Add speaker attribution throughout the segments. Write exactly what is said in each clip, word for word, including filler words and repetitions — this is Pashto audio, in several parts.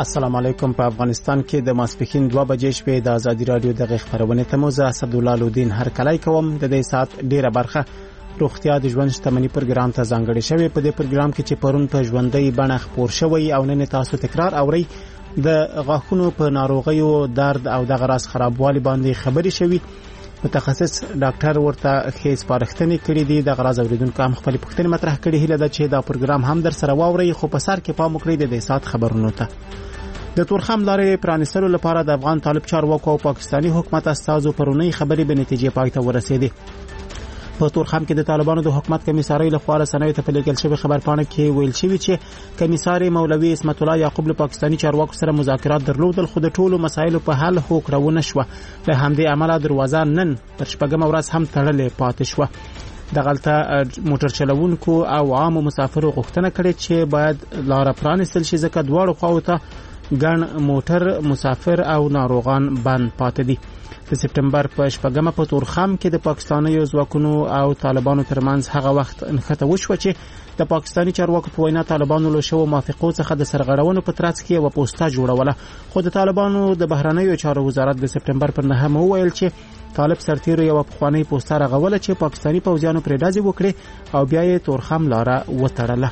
Speaker 1: السلام علیکم. په افغانستان کې د ماسپښین دوه بجې شپې د ازادي رادیو د خبرونه تموزه اسدالله لودین هر کلای کوم. د دې سات ډیره برخه روغتیا د ژوند شتمنۍ پروګرام ته ځانګړې شوی. په دې پروګرام کې چې پرون په ژوندۍ بڼه خبر شوی او نن تاسو تکرار اوري د غاښونو په ناروغیو درد او د غراس خرابوالي باندې خبري شوی. متخصص ډاکټر ورته ښه سپارښتنې کړې دي. د غراز اوریدونکو هم خپل پوښتنې مطرح کړې. هیله ده چې دا پروګرام هم در سره واوري. خو په سر کې پام وکړئ د دې سات خبرونو ته. د تورخم لارې پرانیستلو لپاره د افغان طالب چارواکو او پاکستانی حکومت استازو پرونی خبرې به نتیجې پای ته ورسېدې. په تورخم کې د طالبانو د حکومت کمیسارۍ لخوا رسنیو ته په لیکل شوی خبرپاڼه کې ویل شوی چې کمیسار مولوي اسمت الله یعقوب له پاکستانی چارواکو سره مذاکرات درلودل، خو د ټولو مسایلو په حل هوکړه نشوه. له همدې امله دروازه نن پر شپږمه ورځ هم تړلې پاتې شوه. د غلطه موټر چلوونکو او عامو مسافرو غوښتنه کړې چې باید لار پرانیستل شي، ځکه دواړو خواو ته ګڼ موټر مسافر او ناروغان بند پاتې دي. د سپټمبر په شپږمه په تورخم کې د پاکستاني ځواکونو او طالبانو ترمنځ هغه وخت انخته وشو چې د پاکستانی چارواکو په وینا طالبانو له شو موافقو څخه د سرغړونو په ترڅ کې و پوسټه جوړوله. خو د طالبانو د بهرنیو چارو وزارت د سپټمبر پر نهمه وویل چې طالب سرتیرو یو پخوانی پوسټه راغوله چې پاکستانی پوځیانو پرې ډازې وکړي او بیا یې تورخم لاره وتړله.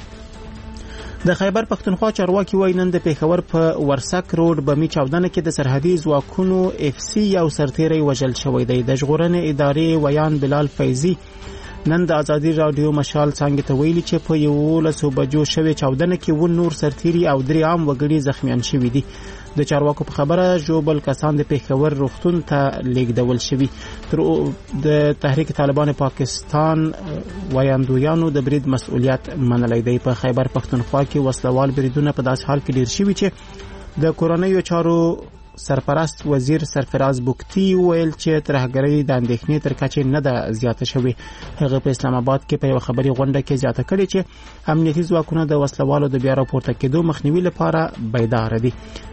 Speaker 1: د خیبر پختونخوا چارواکي وایي نن د پیښور په ورسک روډ بمی چاودنه کې د سرحدي ځواکونو اف سی یو سرتیری وژل شوی دی. د ژغورنې ادارې ویان بلال فیضي نن د ازادي رادیو مشال څنګه ته ویلي چې په یولسو بجو شوی چاودنه کې و نور سرتیری او درې عام وګړي زخمیان شوي دي. د چارواکو په خبره جوبل کسان د پیښور روغتون ته لیږدول شوي. تر د تحریک طالبان پاکستان ویاندویانو د برید مسؤلیت منلی دی. په خیبر پختونخوا کې وسلوال بریدونه په داس حال کې ډیر شوي چې د کورنیو چارو سرپرست وزیر سرفراز بوکتی ویل چې ترهګرۍ د اندېښنې تر کچې نه ده زیاته شوې. هغه په اسلام آباد کې په یو خبري غونډه کې زیاته کړې چې امنیتي ځواکونه د وسلوالو د بیا راپورته کېدو مخنیوي لپاره بیدار دي.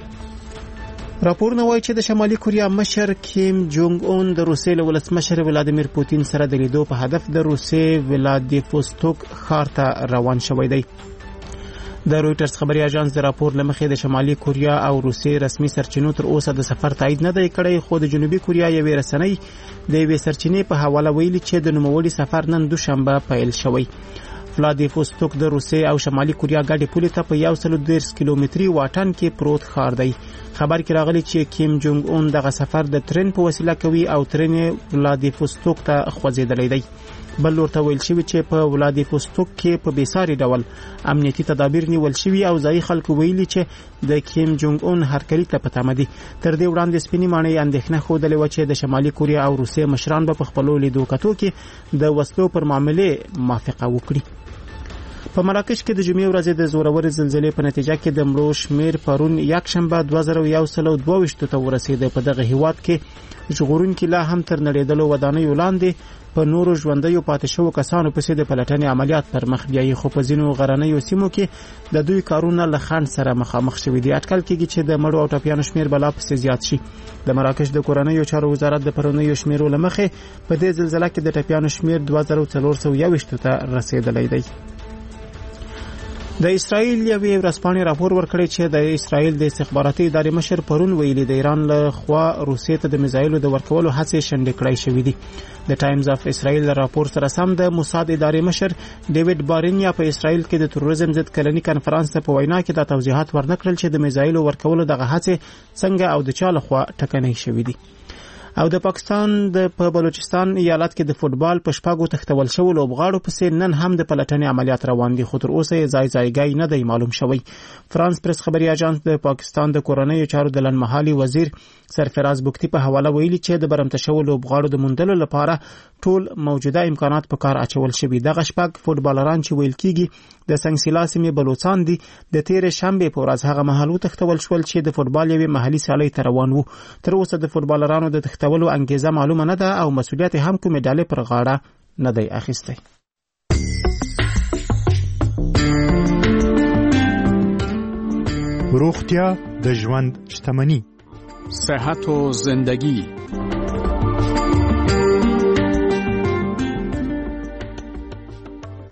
Speaker 1: راپورونه وایي چې د شمالي کوریا مشر کیم جونګ اون د روسیې له ولسمشر ولادیمیر پوتین سره د لیدو په هدف د روسیې ولادیفوستوک ښار ته روان شوی دی. د رویټرز خبري اژانس د راپور لمخې د شمالي کوریا او روسیې رسمي سرچینو تر اوسه د سفر تایید نه دی کړی، خو د جنوبي کوریا یوې رسنۍ د یوې سرچینې په حواله ویلي چې د نوموړي سفر نن دوشنبه پیل شوی. ولادیفوستوک د روسیې او شمالي کوریا ګډې پولې ته په یو سل دېرش کیلومتري واټن کې پروت ښار دی. خبر کې راغلی چې کیم جونګ اون دغه سفر د ترن په وسیله کوي او ترن ولادیفوستوک ته خوځېدلی دی. بل ورته ویل شوی چې په ولادیفوستوک کې په بیساري ډول امنیتي تدابیر نیول شوي او ځایي خلکو ویلي چې د کیم جونګ اون هرکلي ته په تمه دي. تر دې وړاندې سپینې ماڼۍ اندېښنه ښودلې وه چې د شمالي کوریا او روسیې مشران به په خپلو لیدو کتو کې د وسلو پر معاملې موافقه وکړي. په مراکش کې د جمعې ورځې د زورورې زلزلې په نتیجه کې د مړو شمیر پرون یکشنبه دوه زره یو سل او دوه ویشت ته ورسېد. په دغه هیواد کې ژغورونکي لا هم تر نړېدلو ودانیو لاندې په نورو ژوندیو پاتې شوو کسانو پسې د پلټنې عملیات پر مخ بیایي، خو په ځینو غرنیو سیمو کې د دوی کارونه له خنډ سره مخامخ شوي دي. اټکل کېږي چې د مړو او ټپیانو شمیر به لا پسې زیات شي. د مراکش د کورنیو چارو وزارت د پرونیو شمیرو له مخې په دې زلزله کې د ټپیانو شمیر دوه زره څلور سوه یوویشت ته رسېدلی دی. د اسرائیل یوې ورځپاڼې راپور ورکړی چې د اسرائیل د استخباراتي ادارې مشر پرون ویلي د ایران له خوا روسیې ته د میزایلو د ورکولو هڅې شنډې کړای شوې دي. د ټایمز اف اسرائیل راپور سره سم د موساد ادارې مشر ډیوډ بارینیا په اسرائیل کې د تروریزم ضد کلنی کنفرانس ته په وینا کې دا توضیحات ورنکړل چې د میزایلو ورکولو دغه هڅې څنګه او د چا لخوا ټکنۍ شوې دي. او د پاکستان د په بلوچستان ایالت کې د فوتبال په شپږو تختول شو لوبغاړو پسې نن هم د پلټنې عملیات روان دي، خو تر اوسه یې ځای ځایګی نه دی معلوم شوی. فرانس پریس خبري اژانس د پاکستان د کورنیو چارو د لنډمهالي وزیر سرفراز بوکتی په حواله ویلي چې د برمته شو لوبغاړو د موندلو لپاره ټول موجوده امکانات په کار اچول شوي. دغه شپږ فوتبالران چې ویل کیږي د سنگسیلا سیمې بلوچستان دي د تیرې شنبې په ورځ هغه مهال وتښتول شول چې د فوتبال یوې محلي سیالۍ ته روان وو. تر اوسه د فوتبالرانو د تښتولو انګیزه معلومه نه ده او مسؤلیت هم کومې ډلې پر غاړه نه دی اخیستی.
Speaker 2: روغتیا د ژوند شتمني،
Speaker 3: صحت و زندگی.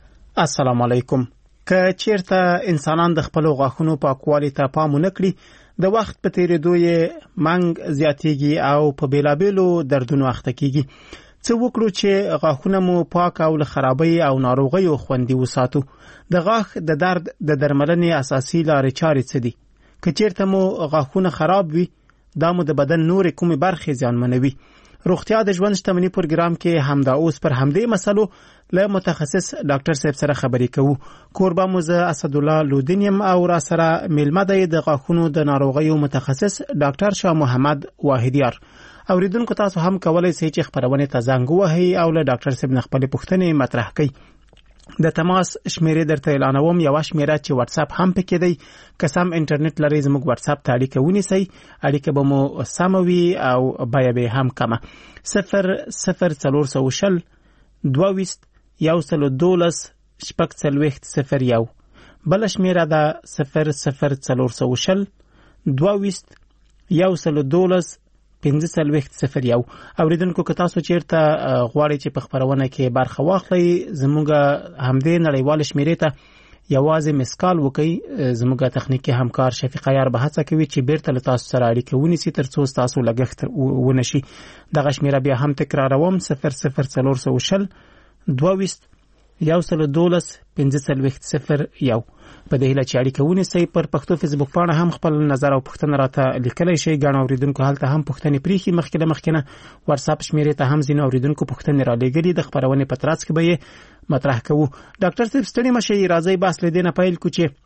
Speaker 1: السلام علیکم. که چیرته انسانان د خپل غاښونو پاکوالي ته پام ونه کړي د وخت په تیریدو یې منګ زیاتیږي او په بیلابیلو دردونو اخته کیږي. څه وکړو چې غاښونه مو پاک او له خرابۍ او ناروغیو خوندي وساتو؟ د غاښ د درد د درملنې اساسي لارې چارې څه دي؟ که چیرته مو غاښونه خراب وي، دا مو د بدن نورې کومې برخې زیانمنوي. روغتیا د ژوند شتمني پروګرام کې همدا اوس پر همدې مسلو له متخصص ډاکټر صاحب سره خبرې کوو. کوربه مو زه اسدالله لودین یم او را سره میلمه دی د غاښونو د ناروغیو متخصص ډاکټر شاه محمد واحدیار. اوریدونکو تاسو هم کولای شئ چې خبرونه ته زنګ ووهئ او له ډاکټر صاحب نه خپلې پوښتنې مطرح کړئ. د تماس شمیرې درته اعلانوم. یو شمیره چې واتس اپ هم پکې دی. که سم انټرنیټ لرئ زموږ واتس اپ ته اړیکه ونیسئ. اړیکه به مو سمه وي او بیه به هم کمه. صفر صفر څلور سوه شل دوه ویشت یو سل دولس شپږ څلوېښت صفر یو. بله شمیره ده صفر صفر څلور سوه شل دوه ویشت یو سل دولس پنځه څلوېښت صفر یو. اوریدونکو که تاسو چیرته غواړئ چې په خپرونه کې برخه واخلئ، زموږ همدې نړیوال شمیرې ته یوازې مسکال وکئ. زموږ تخنیکي همکار شفیق عیار به هڅه کوي چې بیرته له تاسو سره اړیکه ونیسي ترڅو ستاسو لګښت ونه شي. دغه شمیره بیا هم تکراروم: صفر صفر څلور سوه شل دوه ویشت یو سل دولس پنځه څلوېښت صفر یو. په دې هیله چې اړیکه ونیسئ. پر پښتو فیسبوک پاڼه هم خپل نظر او پوښتنه راته لیکلی شئ. ګڼ اوریدونکو هلته هم پوښتنې پریښي. مخکې له مخکې نه واتساپ شمیرې ته هم ځینې اوریدونکو پوښتنې رالیږلي. د خپرونې په ترڅ کې به یې مطرح کوو. ډاکټر صاحب ستړي مه شئ، راځئ بحث له دې نه پیل کړو چې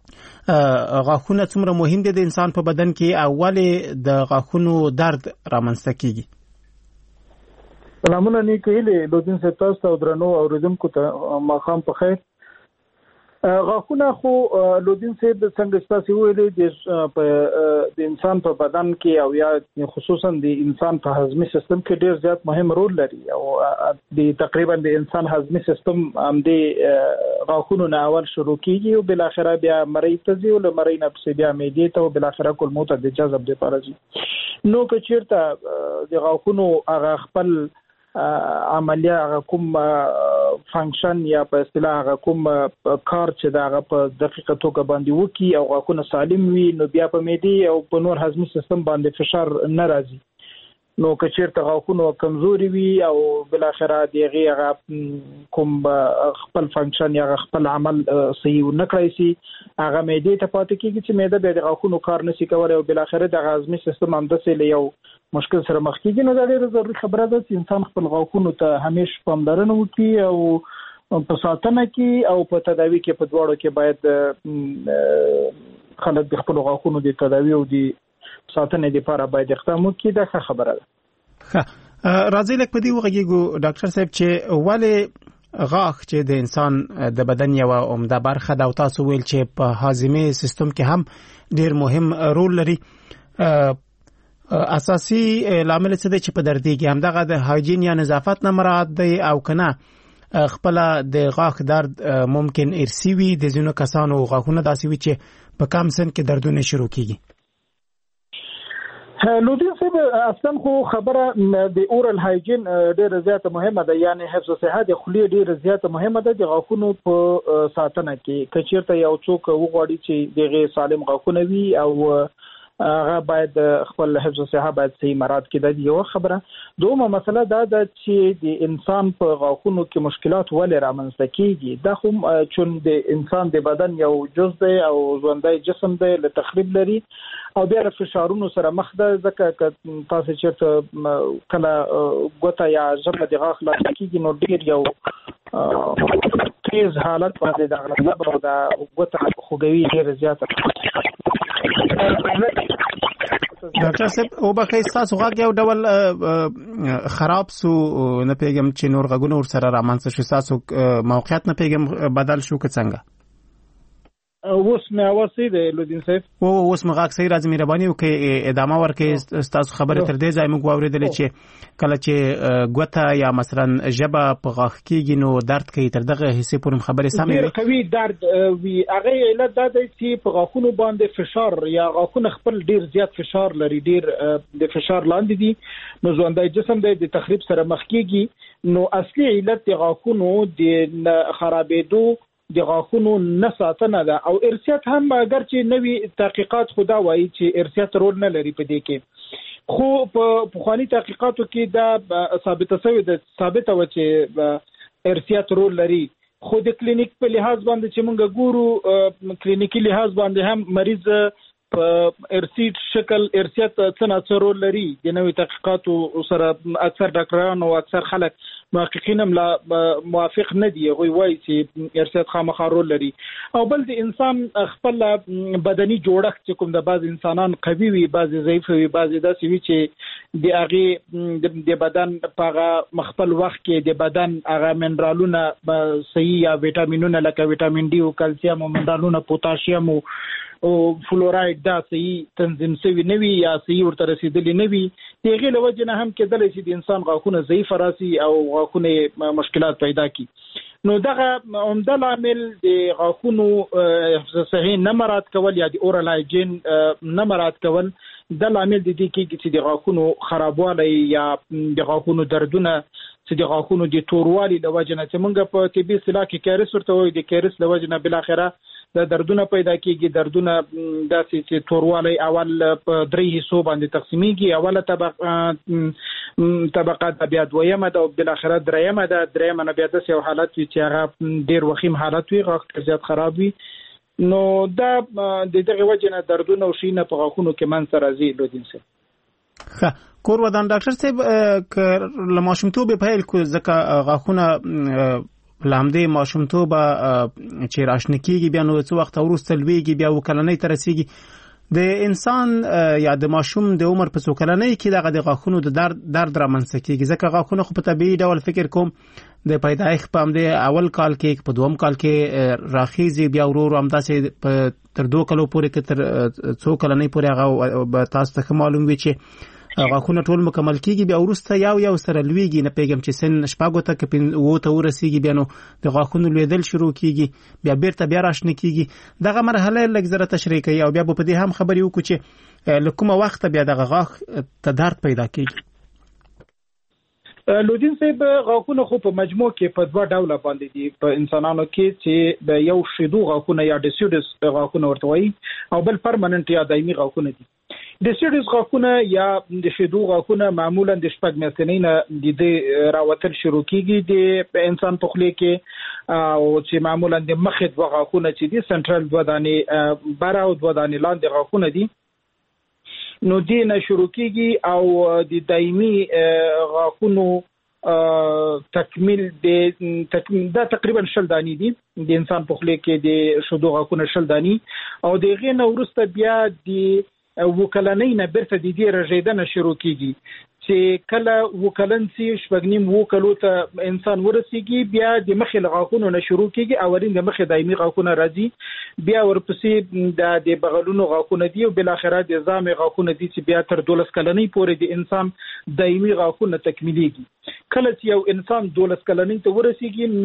Speaker 1: غاښونه څومره مهم دي د انسان په بدن کې او ولې د غاښونو درد رامنځته کیږي.
Speaker 4: سلامونه نیکه هیلې لودین صاحب تاسو ته او درنو اوریدونکو ته ماښام په خیر. غاښونه خو لودین صاحب څنګه ستاسو ویلې د انسان په بدن کې او یا خصوصا د انسان په هضمي سیستم کې ډیر زیات مهم رول لري او د تقریبا د انسان هضمي سیستم هم د غاښونو نه اول شروع کیږي او بل اخره بیا مړی ته ځي او له مړی نه پسې بیا معدې ته او بل اخره کولمو ته د جذب لپاره ځي. نو که چیرته د غاښونو هغه خپل عملیه هغه کوم فنکشن یا په اصطلاح هغه کوم کار چې دا هغه په دقیقه توګه باندې وکي او غاښونه سالم وي، نو بیا په معدې او په نور هضمي سیستم باندې فشار نه راځي. نو که چیرته غاښونه کمزوري وي او بل اخره د هغه کوم خپل فنکشن یا خپل عمل صحیح نه کړی سي، هغه معدې ته پاتې کیږي چې معده به د غاښونو کار نشي کولای او بل اخره د هضمي سیستم هم د سیل یو مشکل سره مخ کیږي. نو دا ډیره ضروري خبره ده چې انسان خپل غاښونو ته همیشه پاملرنه وکړي او په ساتنه کې او په تداوی کې په دواړو کې باید خلک د خپل غاښونو د تداوی او د ساتنې لپاره باید اقدام وکړي. دا ښه خبره ده.
Speaker 1: ښه، راځئ لږ په دې وغږیږو ډاکټر صاحب چې ولې غاښ چې د انسان د بدن یوه عمده برخه ده او تاسو ویل چې په هاضمي سیستم کې هم ډیر مهم رول لري، اساسي لامل څه دی چې په دردېږي؟ همدغه د هایجین یا نظافت نه مراعات دی او کنه خپل د غاښ درد ممکن ارثي وي؟ د ځینو کسانو غاښونه داسې وي چې په کم سن کې دردونه شروع کیږي.
Speaker 4: لودین صاحب اصلا خو خبره د اورال هایجین ډیره زیاته مهمه ده، یعنی حفظ صحت د خولې ډیره زیاته مهمه ده د غاښونو په ساتنه کې. که چیرته یو څوک وغواړي چې دغه سالم غاښونه وي او هغه باید خپل حفظ صحت باید صحیح مراد کې د یو خبره. دومره مسله دا ده چې د انسان په غاښونو کې مشکلات ولې رامنځته کیږي. دا خو چون د انسان د بدن یو جز دی او ژوندی جسم دی، له تخریب لري او بیا فشارونو سره مخ ده. ځکه تاسو چیرته کله ګوته یا ژبه د غاښ لا کیږي نو ډیر یو تیز حالت باندې د غلط او د ګوته خوګوي ډیر زیاته.
Speaker 1: ډاکټر صاحب او بخې تاسو غاښ یو ډول خراب سو، نه پیګم چې نور غوونه ور سره رامنځته شو، تاسو موقعیت نه پیګم بدل شو که څنګه؟
Speaker 4: اوس مې اواز صحیح دی لودین صاحب؟ او
Speaker 1: اوس مې غاښ صحیح راځي. مهرباني وکړئ ادامه ورکړئ. تاسو خبره تر دې ځای موږ واورېدلې چې کله چې ګوته یا مثلا ژبه په غاښ کېږي نو درد کوي، تر دغه حصې پورې خبرې سمې وي؟
Speaker 4: قوي درد وي. هغه علت دا دی چې په غاښونو باندې فشار یا غاښونه خپل ډیر زیات فشار لري، ډیر د فشار لاندې دي، نو ژوندی جسم دی د تخریب سره مخ کېږي. نو اصلي علت د غاښونو د خرابېدو د غاښونو نه ساتنه ده او ارثیات هم اگر چې نوي تحقیقات خدا وایي چې ارثیات رول نه لري په دې کې خو په پخوانی تحقیقاتو کې دا ثابته شوې ده ثابته و چې ارثیات رول لري خو د کلینیک په لحاظ باندې چې موږ ګورو کلینیکی لحاظ باندې هم مریض په ارثیت شکل ارثیات څنګه رول لري د نوې تحقیقاتو سره اکثر ډاکټران او اکثر خلک محققین هم لا موافق نه دي غوي وایي چې ارثیات خامخا رول لري او بل د انسان خپل بدني جوړښت چې کوم د بعض انسانان قوي وي بعض ضعیف وي بعض داسې وي چې د هغه د بدن په مخبل وخت کې د بدن هغه منرالونه صحیح یا وټامینونه لکه وټامین ډي او کلسیم او منرالونه پوتاشیم او فلوراید دا صحیح تنظیم شوی نه وي یا صحیح ورته رسیدلی نه وي دغه لوجه نه هم کېدلی چې د انسان غاښونه ضعیف راسي او غاښونه مشکلات پیدا کی نو دغه عمده عامل د غاښونو صحیح نه مراد کول یا د اورال هایجین نه مراد کول د عامل د دې کې چې د غاښونو خرابوالی یا د غاښونو دردونه چې د غاښونو د توروالی د وجه نه چې موږ په طبي اصطلاح کې کیریس ورته وایي د کیریس د وجه نه بل اخره د دردونه پیدا کیږي دردونه داسې چې توروالی اول په درې حصو باندې تقسیمیږي اوله طبقه طبقه د بیا دویمه ده او بل اخره دریمه ده دریمه نه بیا د یو حالت چې هغه ډیر وخیم حالت وي غاښ زیات خراب وي نو دا د دغه وجه نه دردونه او شینه په غاښونو کې من سره راځي لودین سره
Speaker 1: ښه کور ودان ډاکټر صاحب ک لماشمتوب په هیل کو ځکه غاښونه لامدې ماشومتوب چې راشنه کیږي بیا نو څو وخت وروسته لویږي بیا وکلنۍ ته رسیږي د انسان یا د ماشوم د عمر په څو کلنۍ کې دغه د غاښونو د درد درد رامنځته کیږي ځکه غاښونه خو په طبیعي ډول فکر کوم د پیدایښت په همدې اول کال کې په دوم کال کې راخیزي بیا ورو همداسې په تر دوه کلو پورې کې تر څو کلنۍ پورې هغه تاسو ته معلوم وي چې غاښونه ټول مکمل کیږي بیا ورسته یو یو سره لویږي نه پیغام چې سن شپږو ته کې وو ته ورسیږي بیا نو د غاښونو لویدل شروع کیږي بیا بیرته بیا راشنه کیږي دغه مرحله لږ زره تشریح کوي او بیا په دې هم خبرې وکړو چې لکه وخت بیا دغه غاښ ته درد پیدا کیږي
Speaker 4: لودین صاحب غاښونه خو په مجموع کې په دوه ډوله باندې دي په انسانانو کې چې د یو شیدو غاښونه یا ډیسیډس غاښونه ورته وایي او بل پرمننت یا دایمي غاښونه دي د سیډس غاښونه یا د شیدو غاښونه معمولا د شپږ میاشتې نه د راوتل شروع کیږي د انسان په خولې کې او چې معمولا د مخې دوه غاښونه چې دي سنټرل دوه دانې بره او دوه دانې لاندې غاښونه دي نو دې نه شروع کیږي او د دایمي غاښونو تکمیل د تکمیل دا تقریبا شل دانی دي د انسان په خولې کې د شیدو غاښونه شل دانی او دغه نه ورسته بیا د وکلنۍ نه برته د دې رژیدنه شروع کیږي چې کله وکلن سي شپږنیم وکلو ته انسان ورسیږي بیا د مخې غاښونو نه شروع کیږي اولین د مخې دایمي غاښونه راځي بیا ورپسې د د بغلونو غاښونه دي او بل اخره د ځامې غاښونه دي چې بیا تر دولس کلنۍ پورې د انسان دایمي غاښونه تکمیلېږي کله چې یو انسان دولس کلنۍ ته ورسیږي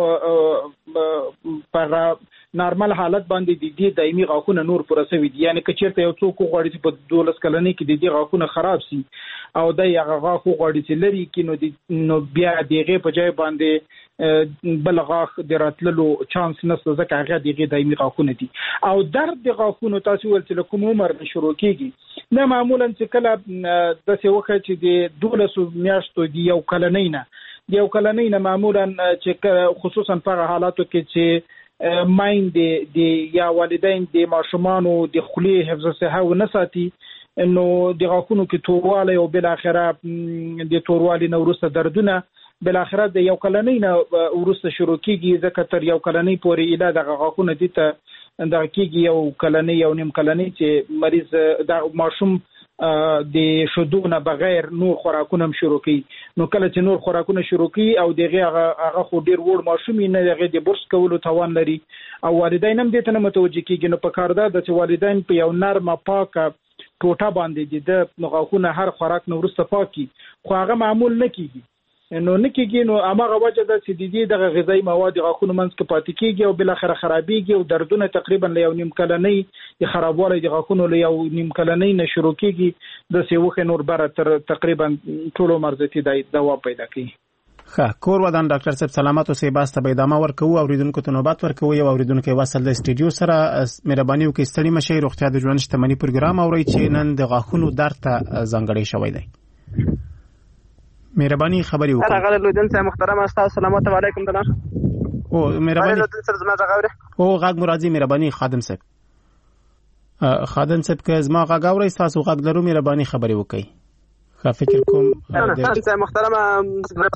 Speaker 4: نو په نارمل حالت باندې د دې دایمي غاښونه نور پوره شوي دي یعنی که چیرته یو څوک غواړي چې په دولس کلنۍ کې د دې غاښونه خراب شي او د هغه غاښ غواړي چې لري کې نو نو بیا دغه په ځای باندې بل غاښ د راتللو چانس نشته ځکه هغه دغه دایمي غاښونه دي او درد د غاښونو تاسو ول چې کوم عمر شروع کیږي نه معمولا چې کله د څه وخت چې د دولس میاشتو دی یو کلنۍ نه یو کلنۍ نه معمولا چې خصوصا په حالاتو کې چې ماین د د یا والدین د ماشومانو د خولې حفظ صحه و نه ساتي نو د غاښونو کې توروالی او بل اخره د توروالی نه ورسته دردونه بل اخره د یو کلنۍ نه ورسته شروع کیږي ځکه تر یو کلنۍ پورې اله د غاښونو دي ته د کیږي یو کلنۍ یو نیم کلنۍ چې مریض د ماشوم د شودونه بغیر نور خوراکونه شروع کوي نو کله چې نور خوراکونه شروع کوي او دغه هغه خو ډیر وړ ماشوم نه دغه د برس کولو توان لري او والدین هم دې ته متوجه کیږي نو په کار ده چې والدین په یو نرمه پاکه ټوټه باندې د غاښونه هر خوراک نو ورسته پاکي خو هغه معمول نه کیږي نو نکیږي نو امغه وجه ده چې د دې دغه غذایی مواد غاښونو منځ کې پاتې کیږي او بل اخر خرابېږي او دردونه تقریبا له یو نیم کلنۍ د خرابوالي د غاښونو له یو نیم کلنۍ نه شروع کیږي د سیوخه نور بره تر تقریبا ټول مرزتي د دوا پیدا کوي
Speaker 1: ښه کور ودان ډاکټر صاحب سلامات اوسئ. باس ته به ادامه ورکوو اوریدونکو ته نوبت ورکوو. یو اوریدونکو وصل د استډیو سره مهرباني وکړئ ستړي مشئ. روغتیا د ژوند شتمنۍ پروګرام اورئ چې نن د غاښونو درد ته ځانګړی شوی دی. مهرباني خبري وکړئ.
Speaker 5: هغه لودن صاحب محترم استاد سلامات علیکم دلار.
Speaker 1: او مهرباني
Speaker 5: لودن سره زما غاوري
Speaker 1: او غاګ مرادي مهرباني خادم صاحب خادم صاحب که زما غاګ اورئ تاسو غاګ لرو مهرباني خبري وکړئ. ښه فکر کوم
Speaker 5: د محترم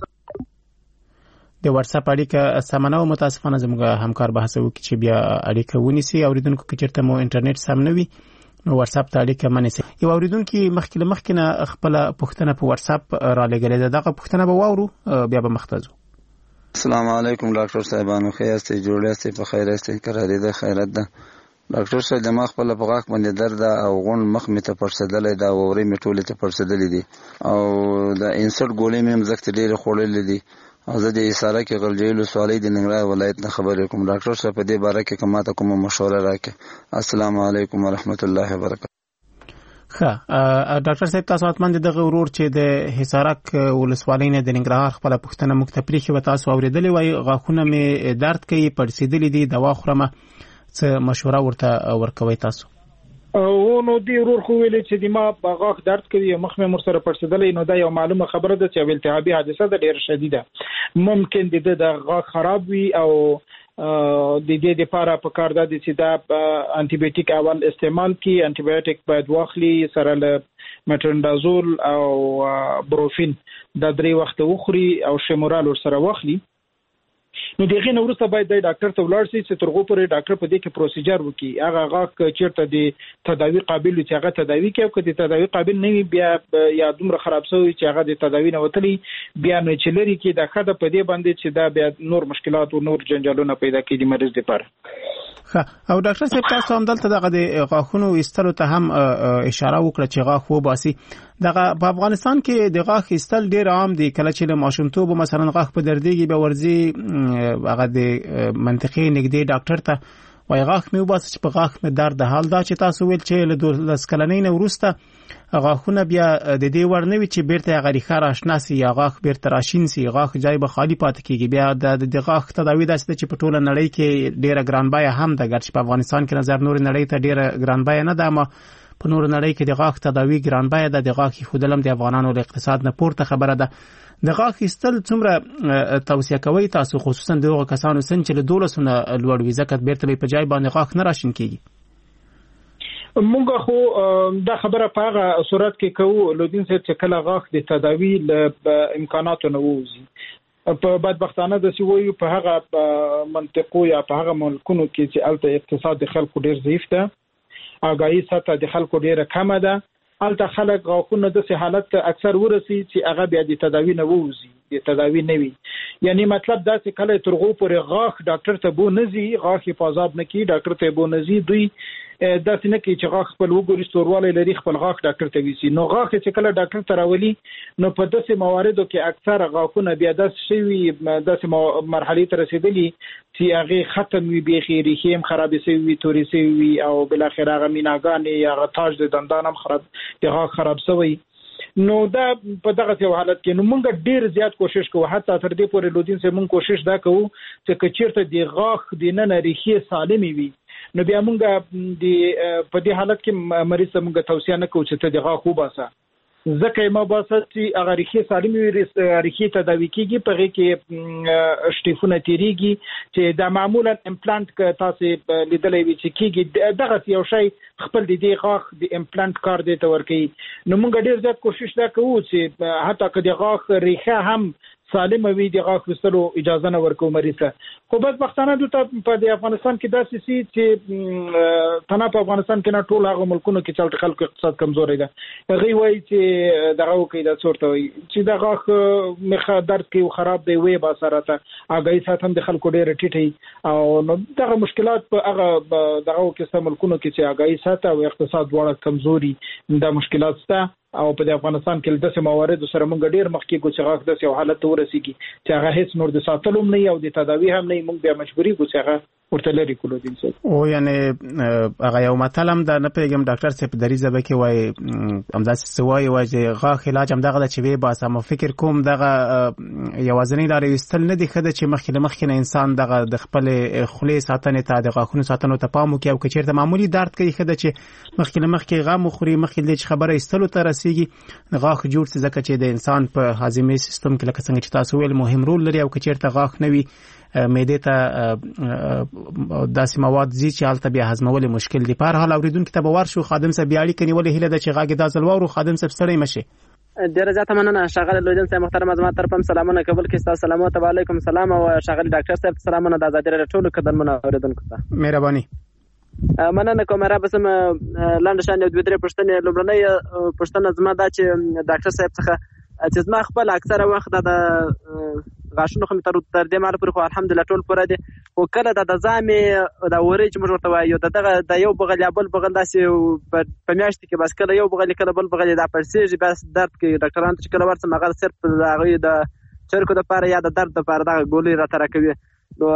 Speaker 1: د واتس اپ اړیکه سمنه او متاسفانه زموږ همکار بحث وکړي چې بیا اړیکه ونیسي. اوریدونکو کې چیرته مو انټرنیټ سم نه وي نو واتس اپ ته اړیکه منسي. یو اوریدونکو مخکې له مخکې نه خپل پوښتنه په واتس اپ را لګلې ده. دغه پوښتنه به واورو بیا به مختزو.
Speaker 6: السلام علیکم ډاکټر صاحبانو خیر سي جوړه سي په خیر سي قرارې ده خیرت ده. ډاکټر صاحب د مخ په لپغاک باندې درد او غون مخ می ته پرسدلې دا ووري می ټوله ته پرسدلې دي او د انسرټ ګولې مې مزکت ډېر خورلې دي او زه د اشاره کې غلجیلو سوالې د ننګرهار ولایت نه خبرې کوم. ډاکټر صاحب په دې باره کې کومه ته کومه مشوره راکړه. السلام علیکم ورحمت الله وبرکاته.
Speaker 1: ښه ډاکټر صاحب تاسو اتمن دغه ورور چې د حصارک ولسوالۍ نه د ننګرهار خپل پښتنه مکتپری کې و تاسو اوریدلې وای غاښونه می درد کوي پړسیدلې دي دوا خورم څه مشوره ورته ورکوي تاسو؟
Speaker 4: او نو دی ورور خو ویل چې د ما غاښ درد کوي مخ مې مر سره پړسیدلې نو دا یو معلومه خبره ده چې التهابي حادثه ده ډېر شدیده. ممکن د د غاښ خراب وي او د دې لپاره په کار ده چې دا انټي بایوټیک اول استعمال کی. انټي بایوټیک باید واخلي سره له مټرندازول او بروفین دا درې وخت وخوري او شیمورال سره واخلي. نو دغه نو ورسته باید د ډاکټر ته ولاړ شي چې ترغو پرې ډاکټر په دې کې پروسیجر وکړي. هغه غاښ چیرته د تداوی قابل چې هغه تداوی کوي او د تداوی قابل نه وي بیا یا دومره خراب شوی چې هغه د تداوی نه وتلی بیا نه چلري کې د خده په دې باندې چې دا بیا نور مشکلات او نور جنجالونه پیدا کړي مریض لپاره.
Speaker 1: او ډاکټر صاحب تاسو هم دلته دغه د غاښونو ایستلو ته هم اشاره وکړه چې غاښ وباسي. دغه په افغانستان کې د غاښ ایستل ډیر عام دي. کله چې له ماشومتوب مثلا غاښ په دردېږي به ورځي هغه د منطقي نږدې ډاکټر ته وای غاښ مې وباسي چې په غاښ مې درد ده. حال دا چې تاسو ویل چې له دولس کلنۍ نه وروسته غاښونه بیا د دې ور نه وي چې بیرته هغه ریښه راشنه سي یا غاښ بیرته راشین سي غاښ جای به خالی پاتې کیږي. بیا د غاښ تداوی داسې چې په ټوله نړۍ کې ډیره ګرانبایه هم ده ګرچې په افغانستان کې نظر نور نړۍ ته ډیره ګرانبایه نه ده اما په نور نړۍ کې د غاښ تداوی ګرانبایه ده. د غاښ خودلم د افغانانو د اقتصاد نه پورته خبره ده. د غاښ ایستل څومره توصیه کوي تاسو خصوصا دغه کسانو سن چې له دولس نه لوړ وي ځکه بیرته په جای باندې غاښ نه راشین کیږي؟
Speaker 4: مونږ خو دا خبره په هغه صورت کې کوو لودین صاحب چې کله غاښ د تداوی له امکاناتو نه ووځي په بدبختانه د سوي په هغه منطقو یا په هغه ملکونو کې چې الته اقتصاد د خلکو ډیر ضعیف ده اګایي سطح د خلکو ډیره کم ده الته خلک غاښونه د سه حالت اکثر ورسي چې هغه بیا د تداوی نه ووځي د تداوی نه وي. یعنی مطلب دا چې کله ترغو پورې غاښ ډاکټر ته بو نزي غاښ حفاظت نه کی ډاکټر ته بو نزي دوی دا څنګه کې چې غاښ خپل وګوري ستورواله لري خپل غاښ ډاکټر ته ویسي. نو غاښ چې کله ډاکټر ته راولي نو په داسې مواردو کې اکثر غاښونه بیا داسې شوي داسې مرحله ته رسیدلي چې هغه ختم وي به خیری هم خراب شي وي توري شي وي او بل اخر هغه میناګان یا غتاج د دندان هم خراب د غاښ خراب شوی. نو دا په دغه یو حالت کې نو مونږ ډیر زیات کوشش کوو حتی تر دې پورې لودین سه مونږ کوشش دا کوو چې کچیرته د غاښ د نن ریخي سالمي وي نو بیا مونږ د په دې حالت کې مریض ته مونږ توصیه نه کوو چې ته د غاښ وباسه ځکه ما باسه چې هغه ریخي سالمي ریخي تداوی کیږي په هغه کې شټیفونه تیریږي چې دا معمولا امپلانت ک تاسو لیدلې وي چې کیږي دغه یو شی خپل د دې غاښ د امپلانت کار دی ته ورکی. نو مونږ ډیر زیات کوشش دا کوو چې حتی که د غاښ ریخه هم سالم وي د غاښ وستلو اجازه نه ورکو مریض ته. خو بس وختانه دلته په د افغانستان کې داسې سي چې تنه په افغانستان کې نه ټول هغه ملکونو کې چې خلکو اقتصاد کمزوري ده هغه وایي چې دغه کوي د څورته وي چې د غاښ مخه درد کوي خراب دی وي با سره ته هغه ساتم د خلکو ډېر ټیټي او دغه مشکلات په هغه دغه کې ملکونو کې چې هغه ساته او اقتصاد وړه کمزوري د مشکلات سته او په افغانستان کې د داسې موارد سره مونږ ډیر مخکې کو چې غاښ د یو حالت ورسیږي چې هغه هیڅ نور د ساتلوم نه او د تداوی هم نه مونږ بیا مجبوري کو چې هغه ورته لري کولو دین څه
Speaker 1: او یعنی هغه یو مطلب دا نه پیګم ډاکټر صاحب دریزه به کې وای همداسې سوای وای چې غاښ علاج هم دغه چې وی باسه ما فکر کوم دغه یوازنی لارې استل نه دی خده چې مخکې مخکې انسان دغه د خپل خولې ساتنې ته د غاښونو ساتنو ته پام وکړي او که چیرته معمولی درد کوي خده چې مخکې مخکې غم خوري مخکې د خبره استلو ته رسیږي غاښ جوړ څه ځکه چې د انسان په هاضمي سیستم کې لکه څنګه چې تاسو ویل مهم رول لري او که چیرته غاښ نه وي معدې ته داسې مواد ځي چې هلته بیا هضمول مشکل دي. په هر حال اوریدونکي ته به ورشو. خادم صاحب بیا اړیکه نیولې هیله ده چې غږ دا ځل واورو. خادم صاحب ستړی مه شئ.
Speaker 5: ډیره زیاته مننه ښاغلی لودین صاحب محترم زما طرف هم سلامونه قبول کړئ. ستاسو سلامات علیکم سلام او ښاغلی ډاکټر صاحب سلامونه د ازادي راډیو ټولو قدرمنو اوریدونکو ته
Speaker 1: مهرباني
Speaker 5: مننه کوم. را بسم لاندې شان یو دوه درې پوښتنې. لومړنۍ پوښتنه زما دا چې ډاکټر صاحب څخه چې زما خپل اکثره وخت د غاښونو خو تر تر دې مال پر خو الحمدلله ټول پوره دي او کله د ځامې د ورې چې موږ ورته وایو د دغه د یو بغل یا بل بغل داسې په میاشت کې بس کله یو بغل کله بل بغل دا پړسېږي بس درد کوي. ډاکټرانو چې کله ورته مغل صرف د هغه د چرکو د لپاره یا د درد لپاره دغه ګولۍ راته راکوي. نو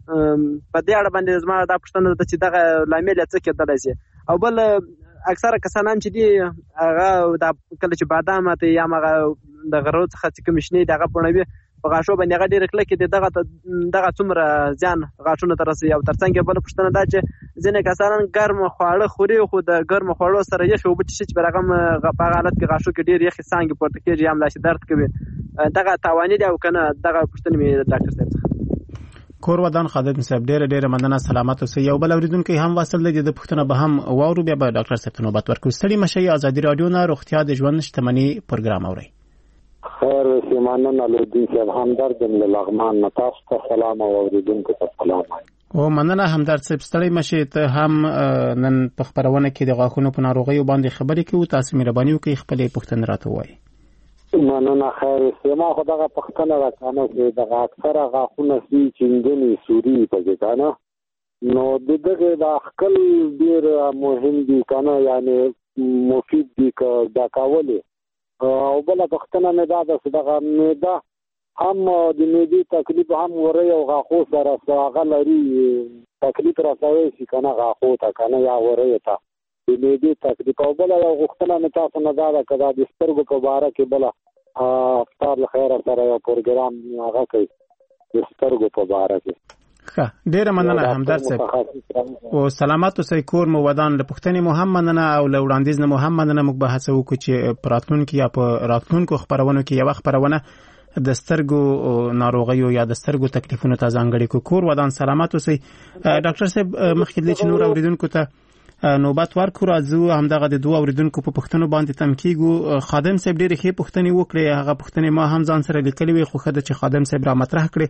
Speaker 5: په دې اړه باندې زما دا پوښتنه ده چې دغه لامل څه کېدلی شي. او بل اکثره کسانان چې دي هغه د کله چې بادام ته یا هغه د غرو څخه چې کوم شنې دغه پړوي په غاښو باندې هغه ډېر کلک دي دغه دغه څومره ځان غاښونو ته رسي. او ترڅنګ بل پوښتنه ده چې ځینې کسان ګرم خواړه خوري خو د ګرم خوړو سره یخ اوبه څښي چې برغم په حالت کې غاښو کې ډېر یخې څانګې پورته کېږي یا هم داسې درد کوي. دغه تاواني دی او کنه دغه پوښتنه مې ډاکټر صاحب
Speaker 1: کور ودان خادم صاحب ډېر ډېر مننه سلامات اوسئ. یو بل اوریدونکو هم واصل دی د پوښتنه به هم واورو بیا به ډاکټر صاحب ته نوبت ورکړو. ستړي مشئ. ازادي راډیو نه روغتیا د ژوند شتمني پروګرام اورئ.
Speaker 7: خیر سیمانه لودین صاحب همدرد له لغمان تاسو ته سلام او اوریدونکو ته سلام.
Speaker 1: او مننه همدرد صاحب ستړي مشئ. ته هم نن په خبرونه کې د غاښونو په ناروغیو باندې خبرې کوو. تاسو مهرباني وکړئ خپل پوښتنه راته ووایئ.
Speaker 7: مننه. خیر سیما خو دغه پښتنه راکنه چې دغه اکثره غاښونه سي چنګني سوري پکې کنه نو دغه د خپل ډیر مهم دي کنه یعنی مفید دي دا کاوله. او بل پښتنه نه دا د دغه معده هم د معدې تکلیف هم ورې او غاښو سره سره لري تکلیف راځي چې کنه غاښو ته کنه یا ورې ته د معدې تکلیف. او بل یو غوښتنه نه تاسو نه دا کړه د سترګو په اړه کې بل افطار خیر سره یو پروګرام هغه کوي د سترګو په اړه کې. ښه
Speaker 1: ډیره مننه همدرد صاحب او سلامات اوسئ. کور مو ودان. له پوښتنې مو هم مننه او له وړاندیز نه مو هم مننه. موږ به هڅه وکړو چې په راتلونکي یا په راتلونکو خبرونو کې یو خبرونه د سترګو ناروغیو یا د سترګو تکلیفونو ته ځانګړي کو. کور ودان سلامات اوسئ. ډاکټر صاحب مخکې چې نور اوریدونکو ته نوبت ورکړو راځو همدغه د دوه اوریدونکو په پوښتنو باندې تم کیږو. خادم صاحب ډېرې ښې پوښتنې وکړې. هغه پوښتنې ما هم ځان سره لیکلې وې خو ښه ده چې خادم صاحب را مطرح کړې.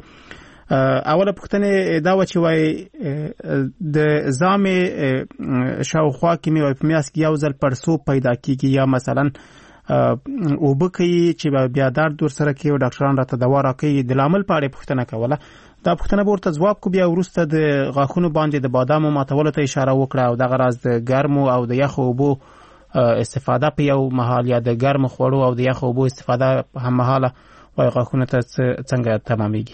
Speaker 1: اوله پوښتنه دا و چې وای د ځامې شاوخوا کې مې په میاس کې یو ځل پړسو پیدا کیږي یا مثلا اوبه کوي چې بیا درد ور سره کوي او ډاکټران راته دوا راکوي. د لامل په اړه پوښتنه کوله. دا پوښتنه ورته جواب کو بیا ورسته د غاښونو باندې د بادامو ماتولو ته اشاره وکړه او دغه راز د ګرمو او د یخو اوبو استفاده په یو مهال یا د ګرمو خوړو او د یخو اوبو استفاده هم مهاله وای غاښونو ته څنګه تمامېږي.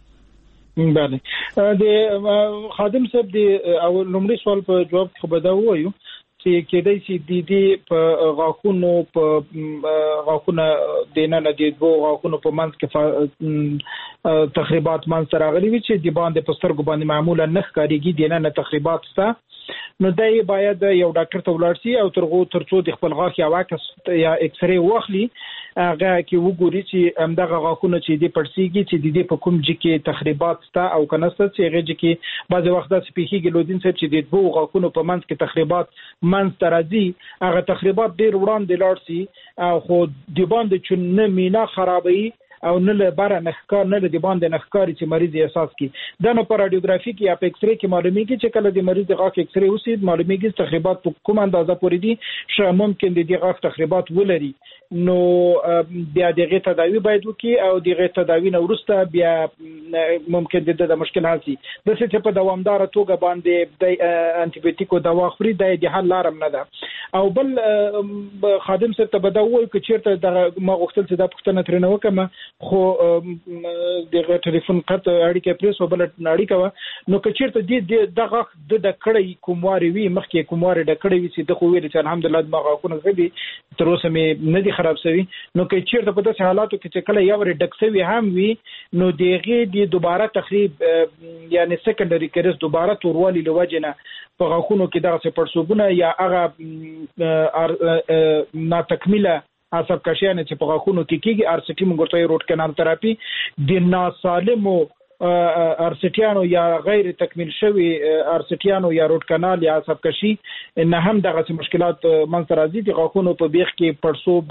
Speaker 4: بله د خادم صاحب د اول لومړي سوال په جواب کې خبر دا وایو چې کېدای شي د دې په غاښونو په غاښونه د نه نه د دوه غاښونو په منځ کې تخریبات منځ راغلي وي چې د باندې په سترګو باندې معمولا نخ کاریږي د نه نه تخریبات ستا نو دای باید یو ډاکټر ته ولاړ شي او ترغو ترڅو د خپل غاښ یا واکس یا ایکس ری واخلي هغه کې وګوري چې همدغه غاښونه چې دې پړسیږي چې د دې په کوم ځای کې تخریبات ستا او کنه ست چې هغه ځکه بعض وخت د سپیخي لودین صاحب چې د دوه غاښونو په منځ کې تخریبات منځ ترازی هغه تخریبات ډیر وړاندې لاړ شي خو د باندې چې نه مینا خرابوي او نه له بار نخکار نه له دی باندې نخکاری چې مریض احساس کی دا نو پر رادیوګرافي کې یا په ایکس ری کې معلومیږي چې کله د مریض د غاښ ایکس ری وسید معلومیږي تخریبات په کوم اندازه پورې دي شې ممکن د دې غاښ تخریبات ولري نو بیا دغه تداوی باید وکړي او دغه تداوی نه ورسته بیا ممکن د مشکل حل شي د څه په دوامدار توګه باندې د انټي بیوټیکو دوا خوري د حل لار نه ده. او بل خادم سره ته بدوي چې چیرته د ما غوښتل چې د پښتنه ترنه وکم خو د ټلیفون قط اړیکه پریس وبل اړیکه نو که چیرته د دغه د کړي کومواري وي مخکې کومواري د کړي وي چې د خو ویل چې الحمدلله ما غوښنه غوي تر اوسه مې نه دي خراب شوی نو که چیرته په داسې حالاتو کې چې کله یو ور ډکسوي هم وي نو دغه د دوباره تخریب یعنی سیکنډری کیرس دوباره توروالی لوجنه په غوښنو کې دغه پړسوبونه یا هغه نا تکمیله عصب کشیانه چې په غوښنو کې کیږي ارسټي مونږ روټ کانال تراپي د ناسالمو ارسټیانو یا غیر تکمیل شوی ارسټیانو یا روټ کانال یا عصب کشي نه هم دغه مشکلات منځ راځي د غوښنو په بیخ کې پړسوب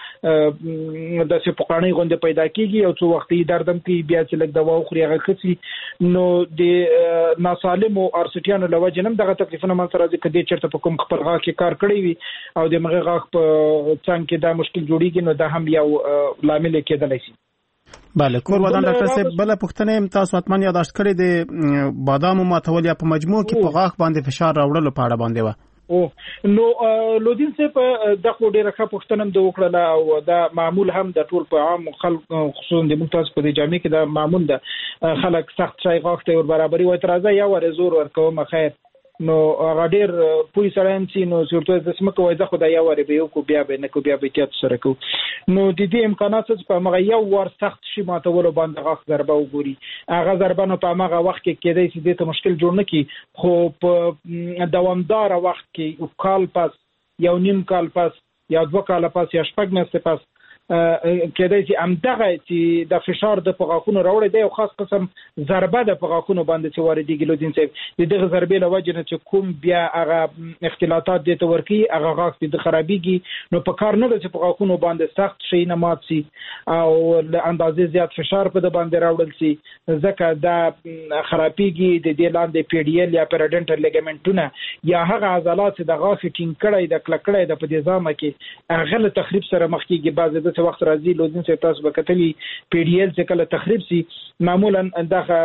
Speaker 4: او د سپقانی غونډه پیدا کیږي او څو وختي دردم کې بیا چې لږ دوا خوري هغه خسي نو د ناسالمو ارسټیانو لوجنم دغه تکلیفونه منځ راځي کدي چرته په کوم خپل غاښ کې کار کړی وي او د مغه غاښ په څنګه کې دا مشکل جوړیږي نو دا هم یو لامل کېدلی شي.
Speaker 1: بله کور ودان ډاکټر صاحب بل پوښتنه تاسو اتمن یاداشت کړی د بادامو ماتول یا په مجموع کې په غاښ باندې فشار راوړلو په اړه باندې و
Speaker 4: او نو لودین صاحب د خو ډیره ښه پوښتنه د وکړه او دا معمول هم د ټول په عام خلک خصوصا د ممتاز په جامع کې دا معمول ده خلک سخت شای غاښ ته ور برابرۍ وای ترازه یا ور زور ورکوم خیر نو هغه ډیر پوي سره انسي نو صورت د سمکه وای ځخه د یو ور به یو کو بیا به نه کو بیا به کېت سره کو نو د دې امکانات په مغه یو ور سخت شي ماتول باندې غاښ ضربه وګوري هغه ضربه نو په مغه وخت کې کېدای شي د مشکل جوړ نه کی خو په دوامدار وخت کې او کال پس یو نیم کال پس یا دوه کال پس یا شپږ میاشتې پس کېدای شي امدغه چې د فشار د پغاخونو راوړي دی او خاص قسم ضربه د پغاخونو باندې چې واردېږي لودین صاحب د دغه ضربې له وجې نه چې کوم بیا هغه اختلاطات دي ته ورکی هغه غاښ د خرابېږي نو په کار نه ده چې پغاخونو باندې سخت شي نه مات شي او له اندازې زیات فشار په د باندې راوړل شي ځکه دا خرابېږي د دې لاندې پی ډي ال یا پیراډنټل لیګامنټونه یا هغه عضلات چې د غاښ ټینګ کړي د کلک کړي د په دې ځامه کې هغه له تخریب سره مخ کېږي بعضې د وخت راځي لودین چې تاسو به کتلی پی ډي ال چې کله تخریب سي معمولا دغه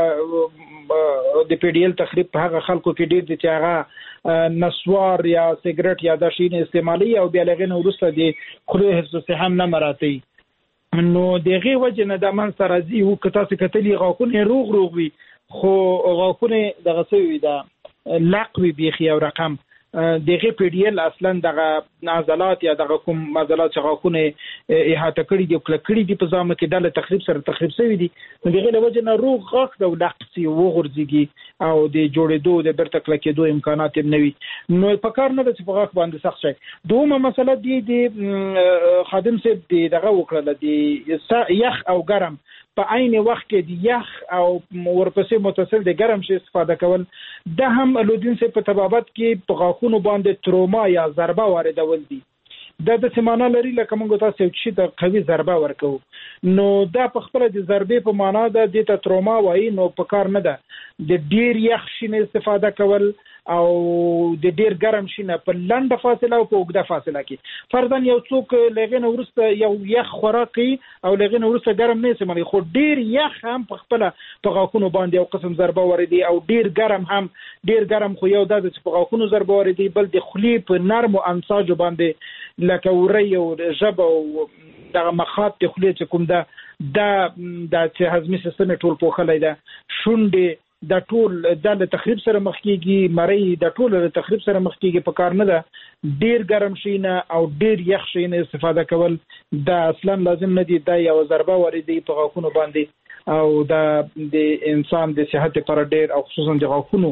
Speaker 4: د پی ډي ال تخریب په هغه خلکو کې ډیر دي چې هغه نسوار یا سیګریټ یا د شین استعمالي او بیا لغې نو وروسته د خلو حفظ صحه نه مراتي نو دغه وجه نه د من سره راځي او که تاسو کتلی غاښونه روغ روغ وي خو غاښونه دغه څه وي دا لقوي بيخي او رقم دغه پی ډي ال اصلا دغه عضلات یا دغه کوم عضلات چې غاښونه احاطه کړي دي او کله کړي دي په ځامه کې د تخریب سره تخریب شوی دي نو دغه له وجه نه روغ غاښ د لقسي وغورځيږي او د جوړېدو د برته کله کېدو امکانات هم نوي نو په کار نه د په غاښ باندې سخت شي دومره مسله دي د خادم صاحب دغه وکړه د یخ او ګرم په عین وخت کې د یخ او ورپسې متصل د ګرم شي استفاده کول د هم لودین صاحب په تبابت کې په غاښونو باندې تروما یا ضربه واردول دي د د سیمانه لري لکه موږ تاسو چې د قوي ضربه ورکو نو دا په خپل د ضربې په معنا ده د تروما وایي نو په کار نه ده د ډیر یخ شي استفاده کول او د ډیر ګرم شینه په لنډه فاصله او په اوږده فاصله کې فرضاً یو څوک لغې نه ورسته یو یخ خوراکي او لغې نه ورسته ګرم نه سملی خو ډیر یخ هم په خپل په غاښونو باندې یو قسم ضربه وردی او ډیر ګرم هم ډیر ګرم خو یو د په غاښونو ضربه وردی بل د خلی په نرم او انساجو باندې لکه وری او ژبه او دغه مخاط د خلی چې کوم ده د د چې هضمي سیستم ټول پوښلای ده شونډې د ټول د تخریب سره مخ کیږي مری د ټول د تخریب سره مخ کیږي په کار نه ده ډیر ګرم شینه او ډیر یخ شینه استفاده کول د اصلا لازم نه دي د یو ضربه وریدي په غاښونو باندې او د د انسان د صحت لپاره ډیر او خصوصا د غاښونو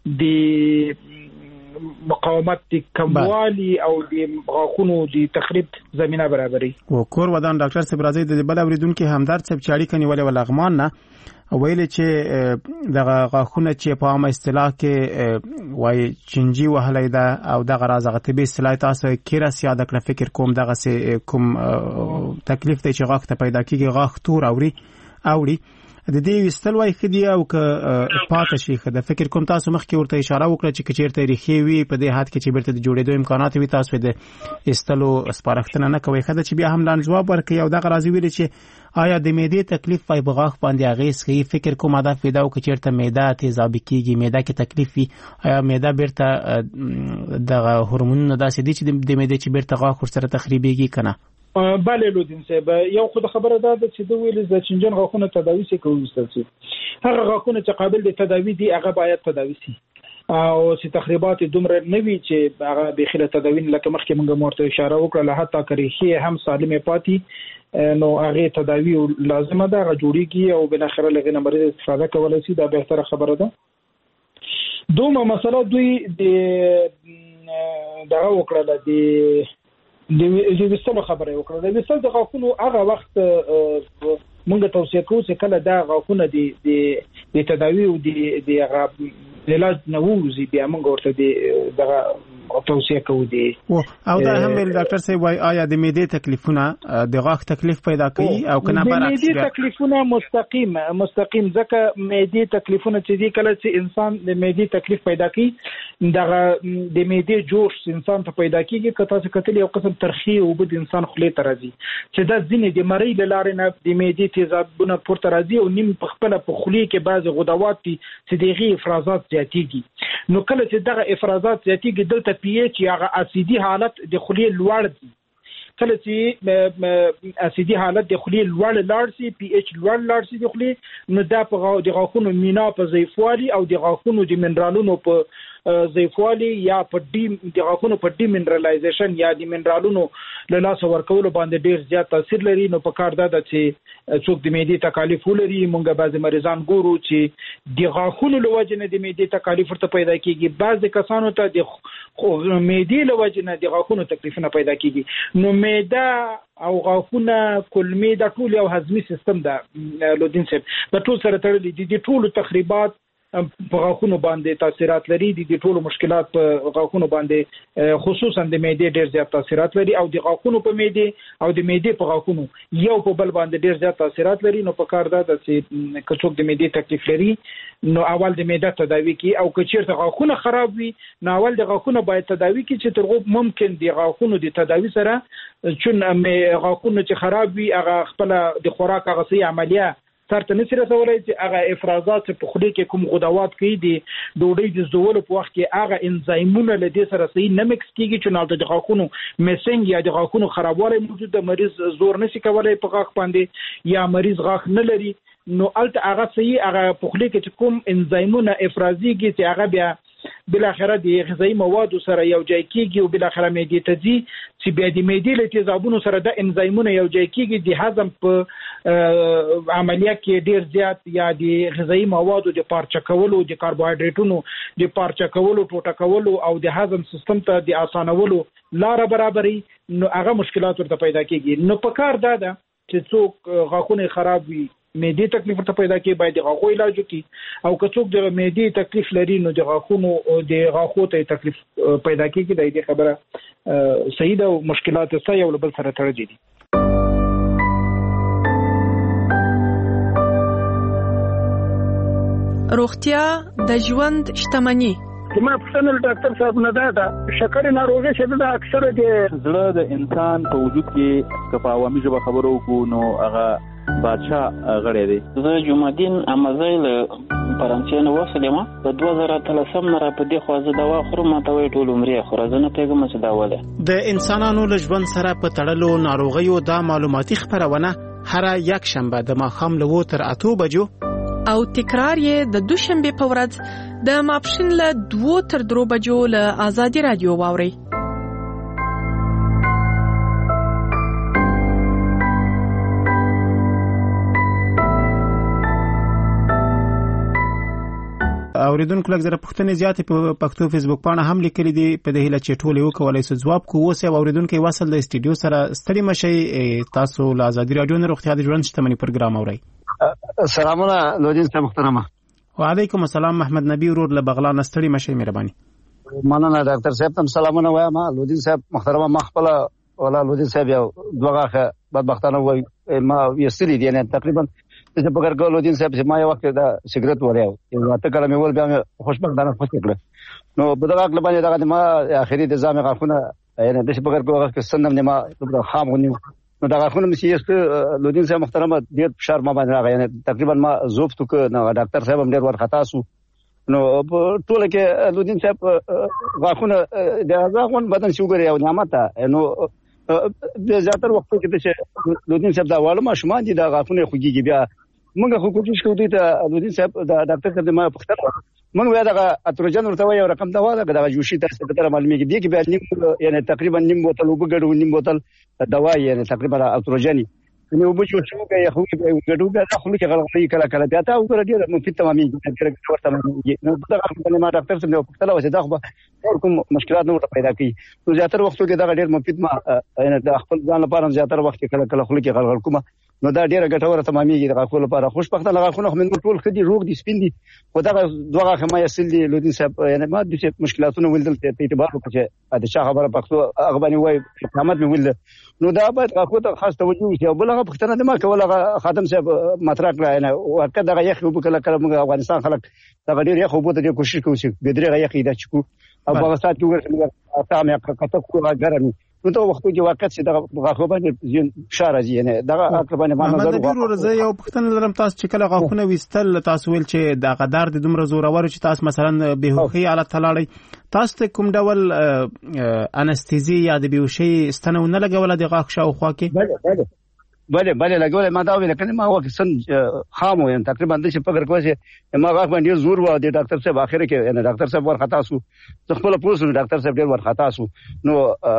Speaker 4: د مقاومت د کموالي او د غاښونو د تخریب زمينه برابري
Speaker 1: او کور ودان ډاکټر صاحب راځي د بل اوریدونکو همدارد صاحب چاړي کني ولې ولغمان نه ویل چې د غاښونه چې په عامه اصطلاح کې وای چنجي وهلای ده او د غرازغه طبي اصطلاح تاسو کیره سیاده کړ فکر کوم دغه سه کوم تکلیف دی چې غاښ ته پیدا کیږي غاښ تور اوري اوري د دې وستل وای خدي او ک پاتې شي خدای فکر کوم تاسو مخکې ورته اشاره وکړه چې کچېرته ریخي وي په دې حد کې چې بیرته د جوړېدو امکانات وي تاسو د استلو سپارښتنه نه کوي خدای چې بیا هم لاندې جواب ورکړي او دغه راځي ویل چې آیا د معدې تکلیف په بغاخ باندې اغیز کوي فکر کوم هدف پیدا او کچېرته معده تیزابي کیږي معده کې تکلیف وي آیا معده بیرته دغه هورمونونه داسې دي چې د معدې چې بیرته غاښ سره تخریبيږي کنه
Speaker 4: بله لودین صاحب یو خو خبره ده چې د ویل د چنجن غاښونه تداوي شي کوي ستاسو هغه غاښونه چې قابل د تداوي دي هغه باید تداوي شي او چې تخریبات دومره نوي چې هغه بخیله تداوی لکه مخکې موږ مرته اشاره وکړه حتی کریخي هم سالمه پاتې نو هغه تداوی لازمه ده هغه جوړیږي او بل اخر لغه نمبر استفاده کولای شي دا به تر خبره ده دومره مسله دوی د دا وکړه د د وسلو خبره وکړه د وسلو د غاښونو هغه وخت مونږ توصیه کوو چې کله دا غاښونه د د تداوی او د د علاج نه ووزي بیا مونږ ورته د دغه توصیه کوو دي
Speaker 1: او دا هم ډاکټر صاحب وايي آیا د معدې تکلیفونه د غاښ تکلیف پیدا کوي او کنه برعکس
Speaker 4: د معدې تکلیفونه مستقیم مستقیم ځکه معدې تکلیفونه چې دي کله چې انسان د معدې تکلیف پیدا کوي دغه د معدې جوش انسان ته پیدا کیږي کته څه کتل یو قسم ترخی او بد انسان خولې ته راځي چې دا ځینې د مری له لارې نه د معدې تیزابونه پورته راځي او نیم په خپل په خولې کې بعض غدوات دي چې دغه افرازات زیاتېږي نو کله چې دغه افرازات زیاتېږي دلته پی ایچ یا اسیدي حالت د خولې لوړ دي کله چې اسیدي حالت د خولې لوړ لاړ سي پی ایچ لوړ لاړ سي د خولې نو دا په د غاښونو مینا په ضعیفوالي او د غاښونو د منرالونو په ضعیفوالي یا په ډی د غاښونو په ډی منرالایزیشن یا د منرالونو له لاس ورکولو باندې ډیر زیات تاثیر لري نو په کار ده چې څوک د معدې تکالیف ولري مونږ بعضی مریضان ګورو چې د غاښونو له وجې نه د معدې تکالیف ورته پیدا کیږي بعضی کسانو ته د معدې له وجې نه د غاښونو تکلیفونه پیدا کیږي نو معده او غاښونه کولمې د ټول یو هضمي سیستم ده لودین صاحب د ټول سره تړلي دي د ټول تخریبات په غاښونو باندې تاثیرات لري د ټولو مشکلات په غاښونو باندې خصوصا د معدې ډیر زیات تاثیرات لري او د غاښونو په معدې او د معدې په غاښونو یو په بل باندې ډیر زیات تاثیرات لري نو په کار ده چې کڅوک د معدې تکلیف لري نو اول د معده تداوی کی او کچیرته غاښونه خراب وي نو اول د غاښونو باید تداوی کی چې ترغه ممکن د غاښونو د تداوی سره چون غاښونه چې خراب وي هغه خپل د خوراک هغه سي عملیه ترته نشي رسولای چې هغه افرازات په خولي کې کوم غدوات کوي د ډوډۍ د زول په وخت کې هغه انزایمونه له دې سره صحیح نه مکس کیږي چې نالته د غاښونو میسنګ یا د غاښونو خرابوالی موجود د مریض زور نشي کولای په غاښ باندې یا مریض غاښ نه لري نو الته هغه صحیح هغه په خولي کې کوم انزایمونه افرازيږي چې هغه بیا بل اخره د غذایی مواد سره یو ځای کیږي او بل اخره معدې ته ځي چې بیا د معدې له تیزابونو سره د انزایمونه یو ځای کیږي د هضم په عملیه کې ډیر زیات یا د غذایی موادو د پارچه کولو د کاربوهایډریټونو د پارچه کولو ټوټه کولو او د هضم سیستم ته د اسانولو لار برابرې نو هغه مشکلات ورته پیدا کیږي نو په کار دا ده چې څوک غاښونه خراب وي معدې تکلیف ورته پیدا کوي باید د غاښو علاج وکړي او که څوک د معدې تکلیف لري نو د غاښونو د غاښو ته تکلیف پیدا کیږي د دې خبره صحیح ده او مشکلات یې یو بل سره تړلي دي
Speaker 8: روغتیا د ژوند شتمني
Speaker 9: ما پښتنل ډاکټر صاحب نه دا شکر ناروغي شه د اکثره د زړه د انسان په وجود کې کفاوامي ژبه خبرو کو نو هغه بادشاہ غړې دی
Speaker 10: زه جمعدین امازیل فرانسې نو وسلم په دوه زره اتلسم نه را په دې خوازه دوا خورم ته وې ټول عمرې خورزنه پیغام څه داوله
Speaker 1: د انسانانو له ژوند سره په تړلو ناروغیو دا معلوماتي خبرونه هر یک شنبه د ماښام له وو تر اتو بجو
Speaker 8: او تکرار یې د دوشنبه په ورځ د ماپښین له دوه تر درو بجو له آزادي رادیو واوري
Speaker 1: اوریدونکو لږ زره پوښتنې زیاتې په پښتو فیسبوک باندې هم لیکلي دي په دې هیله چې ټول یو کولای شي ځواب کوو اوس یو اوریدونکو وصل د استودیو سره ستړي مشي تاسو له آزادي رادیو نه روغتیا د ژوند شتمنۍ پروګرام اورئ
Speaker 11: سلامونه لودین صاحب محترمه
Speaker 1: وعلیکم السلام محمد نبی ورور له بغلان ستړي مشي مهرباني
Speaker 11: مننه ډاکټر صاحب تم سلامونه وایم لودین صاحب محترمه مخبل ولا لودین صاحب یو دوغه بدبختانه وای ما یستری دي نه تقریبا چې په کار کولو دین صاحب چې ما یو وخت دا سیګریټ وریاو یو ته کله مې ول بیا مې خوشبختانه خوش کړل نو په دغه اړه باندې دغه ما اخري د ځامه غاخونه یعنی د په کار کوه کې سندم نه ما خام ونی نو دا غاخونه مې چې لودین صاحب محترمه ډیر فشار ما باندې راغی یعنی تقریبا ما زوفت ک نو ډاکټر صاحب هم ډیر ور خطا سو نو ټول کې لودین صاحب غاخونه د غاخون بدن شوګر یو نعمت نو د زیاتره وختو کې چې لودین صاحب دا والو ما شومان دي دا غاخونه خوږي بیا موږ خو کوشش کوو ته لودین صاحب دا ډاکټر صاحب ما پختره موږ ویا دا اتروجن ورته وایو رقم دا واده دا جوشي تاسو ته معلومیږي دي کې بیا نیم یعنی تقریبا نیم بوتل وګړو نیم بوتل دوا یعنی تقریبا اتروجنی نو بچو شو کې خو کې وګړو بیا خو کې غلطي کله کله بیا تا وګړه دي نو په تمامي کې ورته نو دا خپل ما ډاکټر صاحب پختله وځي دا خو اور کوم مشکلات نه پیدا کوي نو زیاتره وختو کې دا ډېر مفید ما یعنی د خپل ځان لپاره زیاتره وخت کله کله خو کې غلغل کومه نو دا ډیره ګټوره تمامېږي د غاښونو لپاره خوشبختانه غاښونه خو موږ ټول خدي روغ دي سپین دي خو دا دوه غاښه ما یې سل دي لودین صاحب یعنی ما د مشکلاتونو ولدل ته اعتبار وکړي چې د چا خبره پښتو هغه باندې وای اقامت مې ولد نو دا باید غاښو ته خاص توجه وشي او بل هغه پښتنه د ما کوله خاتم صاحب مطرح کړه نه وکړه دا یخ وب کله کله موږ افغانستان خلک دا ډیر یخ وب ته کوشش کوي چې بدري یخ دا چکو او هغه سات کې ورته تاسو مې کته کوه ګرمي نو ته وخت کې واقعیت چې دا غاښو باندې فشار راځي یعنی دا غاښ باندې ما نظر
Speaker 1: وکړ زه یو پښتنه لرم تاسو چې کله غاښونه وستل تاسو ول چې دا قدر د دومره زورور چې تاسو مثلا بهوخي حالت تلاړی تاسو ته کوم ډول انستيزي یا د بهوشي ستنه نه لګول د غاښ شاوخوا کې
Speaker 11: بله بله بله بله لګول ما دا ویل کنه ما وخت سن خامو یعنی تقریبا د څه فکر کوي چې ما غاښ باندې زور و د ډاکټر صاحب اخر کې یعنی ډاکټر صاحب ور خطا سو خپل پوسو ډاکټر صاحب ډیر ور خطا سو نو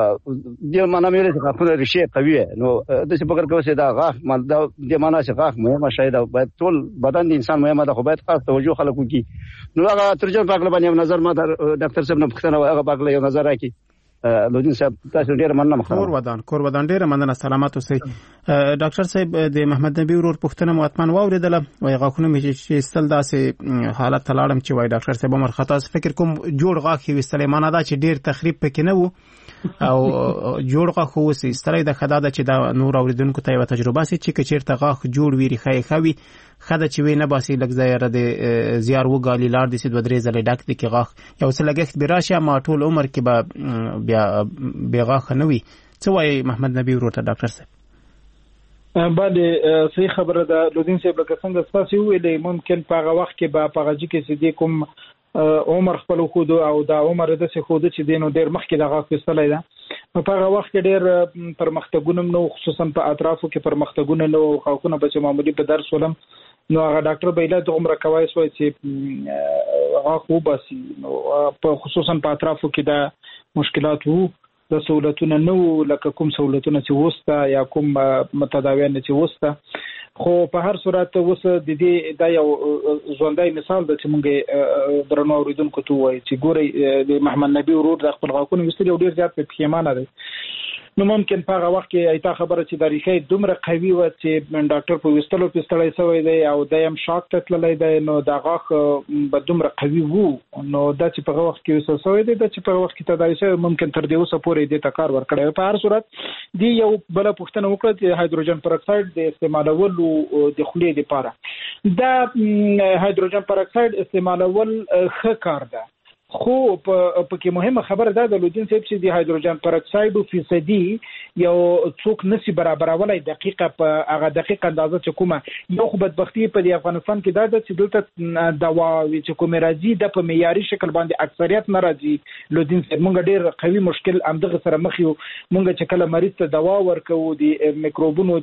Speaker 11: د معنا مې له خپل ریشه قوي نو د څه فکر کوي چې دا غاښ ما د معنا چې غاښ مهمه شاید باید ټول بدن د انسان مهمه ده خو باید خاص توجه خلکو کی نو هغه ترجمه پاکله باندې نظر ما ډاکټر صاحب نه پښتنه هغه پاکله یو نظر راکړي لودین صاحب تاسو ډیر مننه مخه
Speaker 1: کور ودان کور ودان ډیر مننه سلامات اوسئ ډاکټر صاحب د محمد نبی ورور پښتنه متمن واوریدله وای غاښونه مې چې استل داسې حالت تلاړم چې وای ډاکټر صاحب عمر خطا فکر کوم جوړ غاښ وستلې معنا دا چې ډیر تخریب پکې نه وو او جوړ غاښ وسی ستړی د خدای د چې دا نور اوریدونکو ته یو تجربه سي چې چیرته غاښ جوړ ویری خای خوي خدای چې وینه باسي لږ ځای د زیار وګالي لار دي سید ودرې زله ډاک دي کې غاښ یو څه لګښت براشه ما ټول عمر کې به بیا بیا غاښ نه وي څه وایي محمد نبی ورور ته ډاکټر صاحب
Speaker 4: باندې صحیح خبره ده لودین صاحب لکه څنګه تاسو ویلې ممکن په هغه وخت کې به په هغه کې چې کوم عمر خپل خود او دا عمر د څه خود چې دینو ډیر مخکې دغه فیصله ده په هغه وخت کې ډیر پرمختګونه نو خصوصا په اطرافو کې پرمختګونه نو خلکونه به معمولی په درس ولم نو هغه ډاکټر بیله د عمر کوي سوې چې هغه خو باسي نو په خصوصا په اطرافو کې دا مشکلات وو د سہولتونو نو لکه کوم سہولتونه چې وسته یا کوم متداوین چې وسته خو په هر صورت اوس د دې دا یو ژوندۍ مثال د چې مونږه درنو اوریدونکو ته وایي چې ګوري د محمد نبی ورور د خپل غاښونو وستل ډیر زیات په پښیمانه دی نو ممکن په هغه وخت کې ایته خبره چې د ریښې دومره قوي و چې ډاکټر په وستلو پستړی سوی دی او دایم شاک ته تللی دی نو دا غاښ به دومره قوي وو نو دا چې په هغه وخت کې وسه سوی دی دا چې په هغه وخت کې تداري شوی ممکن تر دې اوسه پورې دې ته کار ورکړی په هر صورت دی یو بل پوښتنه وکړه چې هایدروجن پراکساید د استعمالولو د خولې لپاره دا هایدروجن پراکساید استعمالول ښه کار ده خو په کې مهمه خبره ده د لودین صاحب چې د هایدروجن پراکساید فیصدي یو څوک نسی برابرولای دقیقه په هغه دقیقه اندازه چې کومه یو خو بدبختی په د افغانستان کې دا چې دلته دوا چې کوم راځي د په معیاري شکل باندې اکثریت ناراضي لودین صاحب مونږ ډیر قوي مشکل امدغه سره مخ یو مونږ چې کله مریض ته دوا ورکو د میکروبونو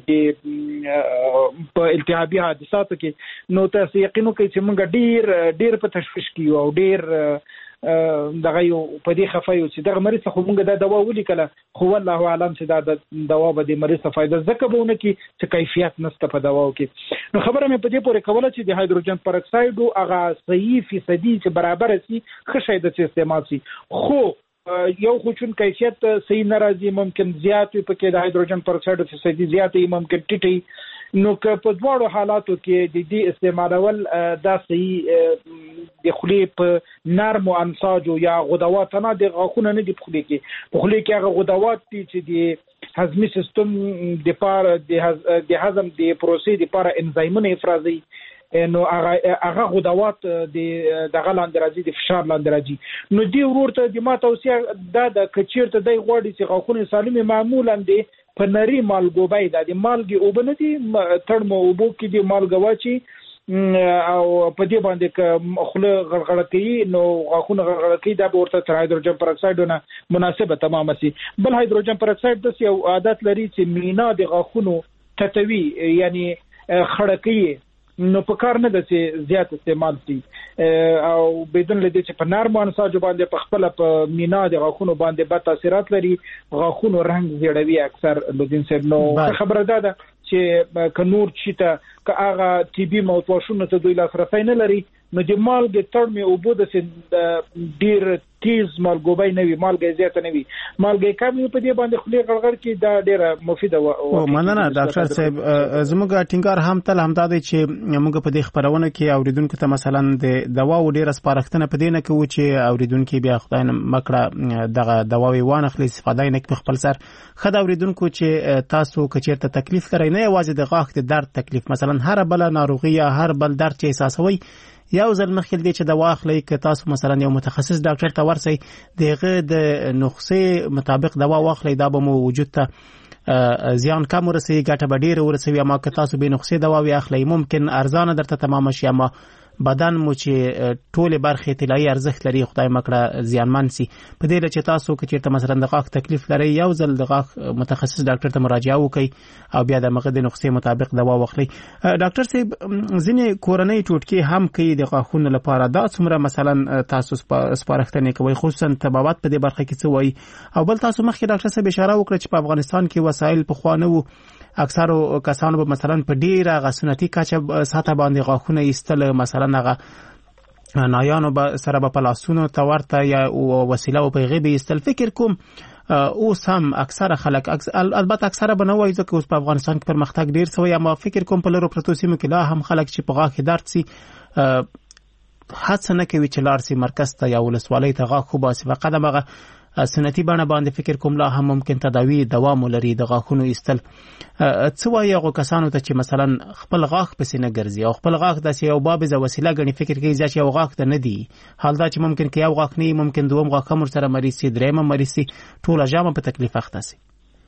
Speaker 4: د په التهابي حادثاتو کې نو تاسو یقینو کوي چې مونږ ډیر ډیر په تشویش کې او ډیر دغه یو په دې خفایو چې دغه مریض خو مونږ دا دوا ولیکله خو والله اعلم چې دا د دوا به د مریض فائدہ زکه بهونه کې چې کیفیت نشته په دواو کې نو خبره مې په دې پورې کوله چې د هایدروجن پراکساید هغه صحیح فیصدي چې برابر شي ښه شي د استعمال شي خو یو خو چون کیفیت صحیح ناراضي ممکن زیات په کې د هایدروجن پراکساید فیصدي زیات ممکن ټیټي نو که په دواړو حالاتو کې د دې استعمالول دا صحیح د خولې په نرمو انساجو یا غدوات نه د غاښونو نه دی په خولې کې په خولې کې هغه غدوات دي چې د هضمي سیستم د پاره د هضم د پروسې د پاره انزایمونه افرازي نو هغه هغه غدوات د دغه لاندې راځي د فشار لاندې راځي نو دی ورته د ما توصیه دا د کچیرته د غوړي چې غاښونه سالمه معمولا دي په نری مالګوبای د مالګي وبنتي تړمو وبو کې د مالګوا چې او په دې باندې ک خله غړغړ کوي نو غاښونه غړغړ کوي دا ورته تر هایدروجن پر اکسایډونه مناسبه تمامه سي بل هایدروجن پر اکسایډ د یو عادت لري چې مینا د غاښونو تتوي یعنی خړکې نو په کار نه د چې زیات استعمال شي او بدون لدې چې په نرمو انساجو باندې په خپل په مینا د غاښونو باندې بد تاثیرات لري غاښونو رنگ زیړوي اکثر لودین صاحب نو خبره ده چې ک نور چیته ک هغه ټي بي موضوعونه ته دوی لاسرسي نه لري نو د مالګې تړمه او بده چې ډیر تیز مالګوبای نه وي مالګې زیات نه وي مالګې کم په دې باندې خلی غړغړ کې دا ډیره مفیده و
Speaker 1: مننه ډاکټر صاحب زموږ ټینګار هم تل هم دا دی چې موږ په دې خبرونه کې اوریدونکو ته مثلا د دوا و ډیره سپارښتنه پدې نه کوي چې اوریدونکو بیا خدای نه مکړه دغه دواوی وانه خلی استفاده نه کوي خپل سر خدای اوریدونکو چې تاسو کچېرته تکلیف لرئ نه یوازې د غاښ د درد تکلیف مثلا هر بل ناروغي یا هر بل درد چې احساسوي یو ځل مخکې دې چې دوا اخلي که تاسو مثلا یو متخصص ډاکټر ته ورسئ دغه د نسخې مطابق دوا واخلي دا به مو وجود ته زیان کم ورسي ګټه به ډیره ورسوي اما که تاسو به نسخې دوا واخلي ممکن ارزانه درته تمام شي اما بدن مو چې ټول برخې طلایي ارزښت لري خدای مکړه زیانمن سي په دې چې تاسو که چیرته مثلا د غاښ تکلیف لري یو ځل د غاښ متخصص ډاکټر ته مراجعه وکړئ او بیا د مغز د نسخې مطابق دوا واخلئ ډاکټر صاحب ځینې کورنۍ ټوټکې هم کوي د غاښونو لپاره دا څومره مثلا تاسو سپارښتنې کوي خصوصا طبابت په دې برخه کې څه وایي او بل تاسو مخکې ډاکټر صاحب اشاره وکړه چې په افغانستان کې وسایل په خوانه وو اکثر کسانو به مثلا په ډیره غسنتی کاچه ساته باندې غاښونه ایستل مثلا هغه نایانو به سره په پلاسونو تورته یا وسیله په غیبه ایستل فکر کوم او سم اکثر خلک البته اکثر به نه وایي ځکه اوس په افغانستان کې پرمختګ ډیر شوی اما فکر کوم په لرو پروتو سیمو کې لا هم خلک چې په غاښ درد سي هڅه نه کوي چې لاړ سي مرکز ته یا ولسوالۍ ته غاښ وباسي فقط هغه سنتي بڼه باندې فکر کوم لا هم ممکن تداوی دوام لري د غاښونو ایستل څه وایي هغه کسانو ته چې مثلا خپل غاښ پسې نه ګرځي او خپل غاښ داسې یو بابیزه وسیله ګڼي فکر کوي چې یو غاښ ته نه دی حال دا چې ممکن کې یو غاښ نه ممکن دوم غاښ هم سره مریض سي درېم مریض سي ټول جامه په تکلیف اخته سي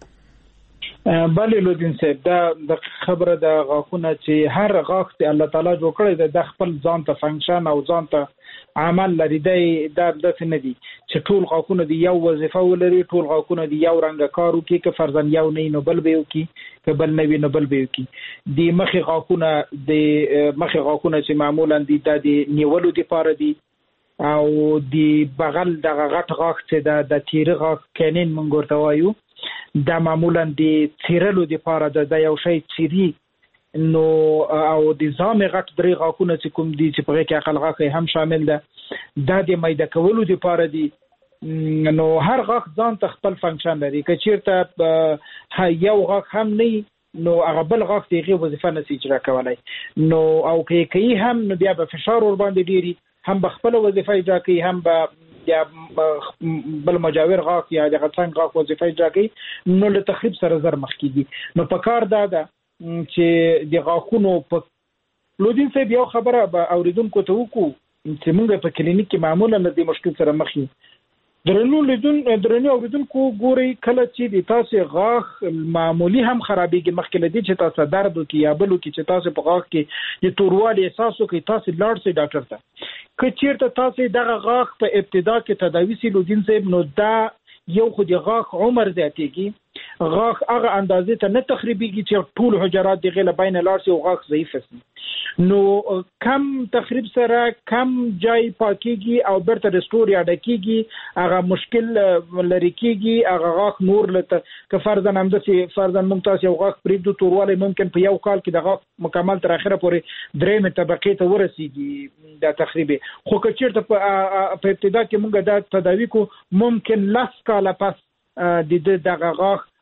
Speaker 4: بله لودین صاحب دا د خبره د غاښونه چې هر غاښ ته الله تعالی جوړ کړی د خپل ځان ته فنکشن او ځان ته عمل لري دی دا داسې نه دي چې ټول غاښونه دی یو وظیفه ولري ټول غاښونه دی یو رنګ کار وکړي که فرضاً یو نه نو بل به وکړي که بل نه وي نو بل به وکړي د مخې غاښونه د مخې غاښونه چې معمولا دي دا د نیولو دپاره دي او د بغل دغه غټ غاښ چې د تیره غاښ کینین موږ ورته وایو دا معمولا د څیرلو دپاره د یو شی څیري نو او د زامې غټ درې غاښونه چې کوم دي چې په هغې کې عقل غاښ هم شامل ده دا د میده کولو دپاره دي نو هر غاښ ځان ته خپل فنکشن لري که چېرته یو غاښ هم نه نو هغه بل غاښ د هغې وظیفه نشي اجرا کولی نو او که یې کوي هم نو بیا به فشار ور باندې ډېري هم به خپله وظیفه اجرا کوي هم به یا بل مجاور غاښ یا دغه څنګ غاښ وظیفه اجرا کوي نو له تخریب سره زر مخ کېږي نو په کار دا ده چې د غاښونو په لودین صاحب یو خبره به اوریدونکو ته وکړو چې موږ په کلینیک کې معمولا له دې مشکل سره مخ یو درنو لیدون درنو اوریدونکو ګوري کله چې د تاسو غاښ معمولی هم خرابېږي مخکې له دې چې تاسو درد وکړي یا بل وکړي چې تاسو په غاښ کې د توروالي احساس وکړي تاسو لاړ شئ ډاکټر ته که چېرته تاسو دغه غاښ په ابتدا کې تداوي سي لودین صاحب نو دا یو خو د غاښ عمر زیاتېږي غاښ هغه اندازې ته نه تخریبېږي چې ټول حجرات د هغې له بینه لاړ شي او غاښ ضعیفه شي نو کم تخریب سره کم جای پاکېږي او بیرته رسټور یا ډکېږي هغه مشکل لرې کېږي هغه غاښ نور له که فرضاً همداسې فرضاً موږ تاسو یو غاښ پرېږدو توروالی ممکن په یو کال کې د غاښ مکمل تر اخره پورې درېیمې طبقې ته ورسېږي دا تخریبې خو که چېرته په ابتدا کې موږ دا تداوي کو ممکن لس کاله پس د دغه غاښ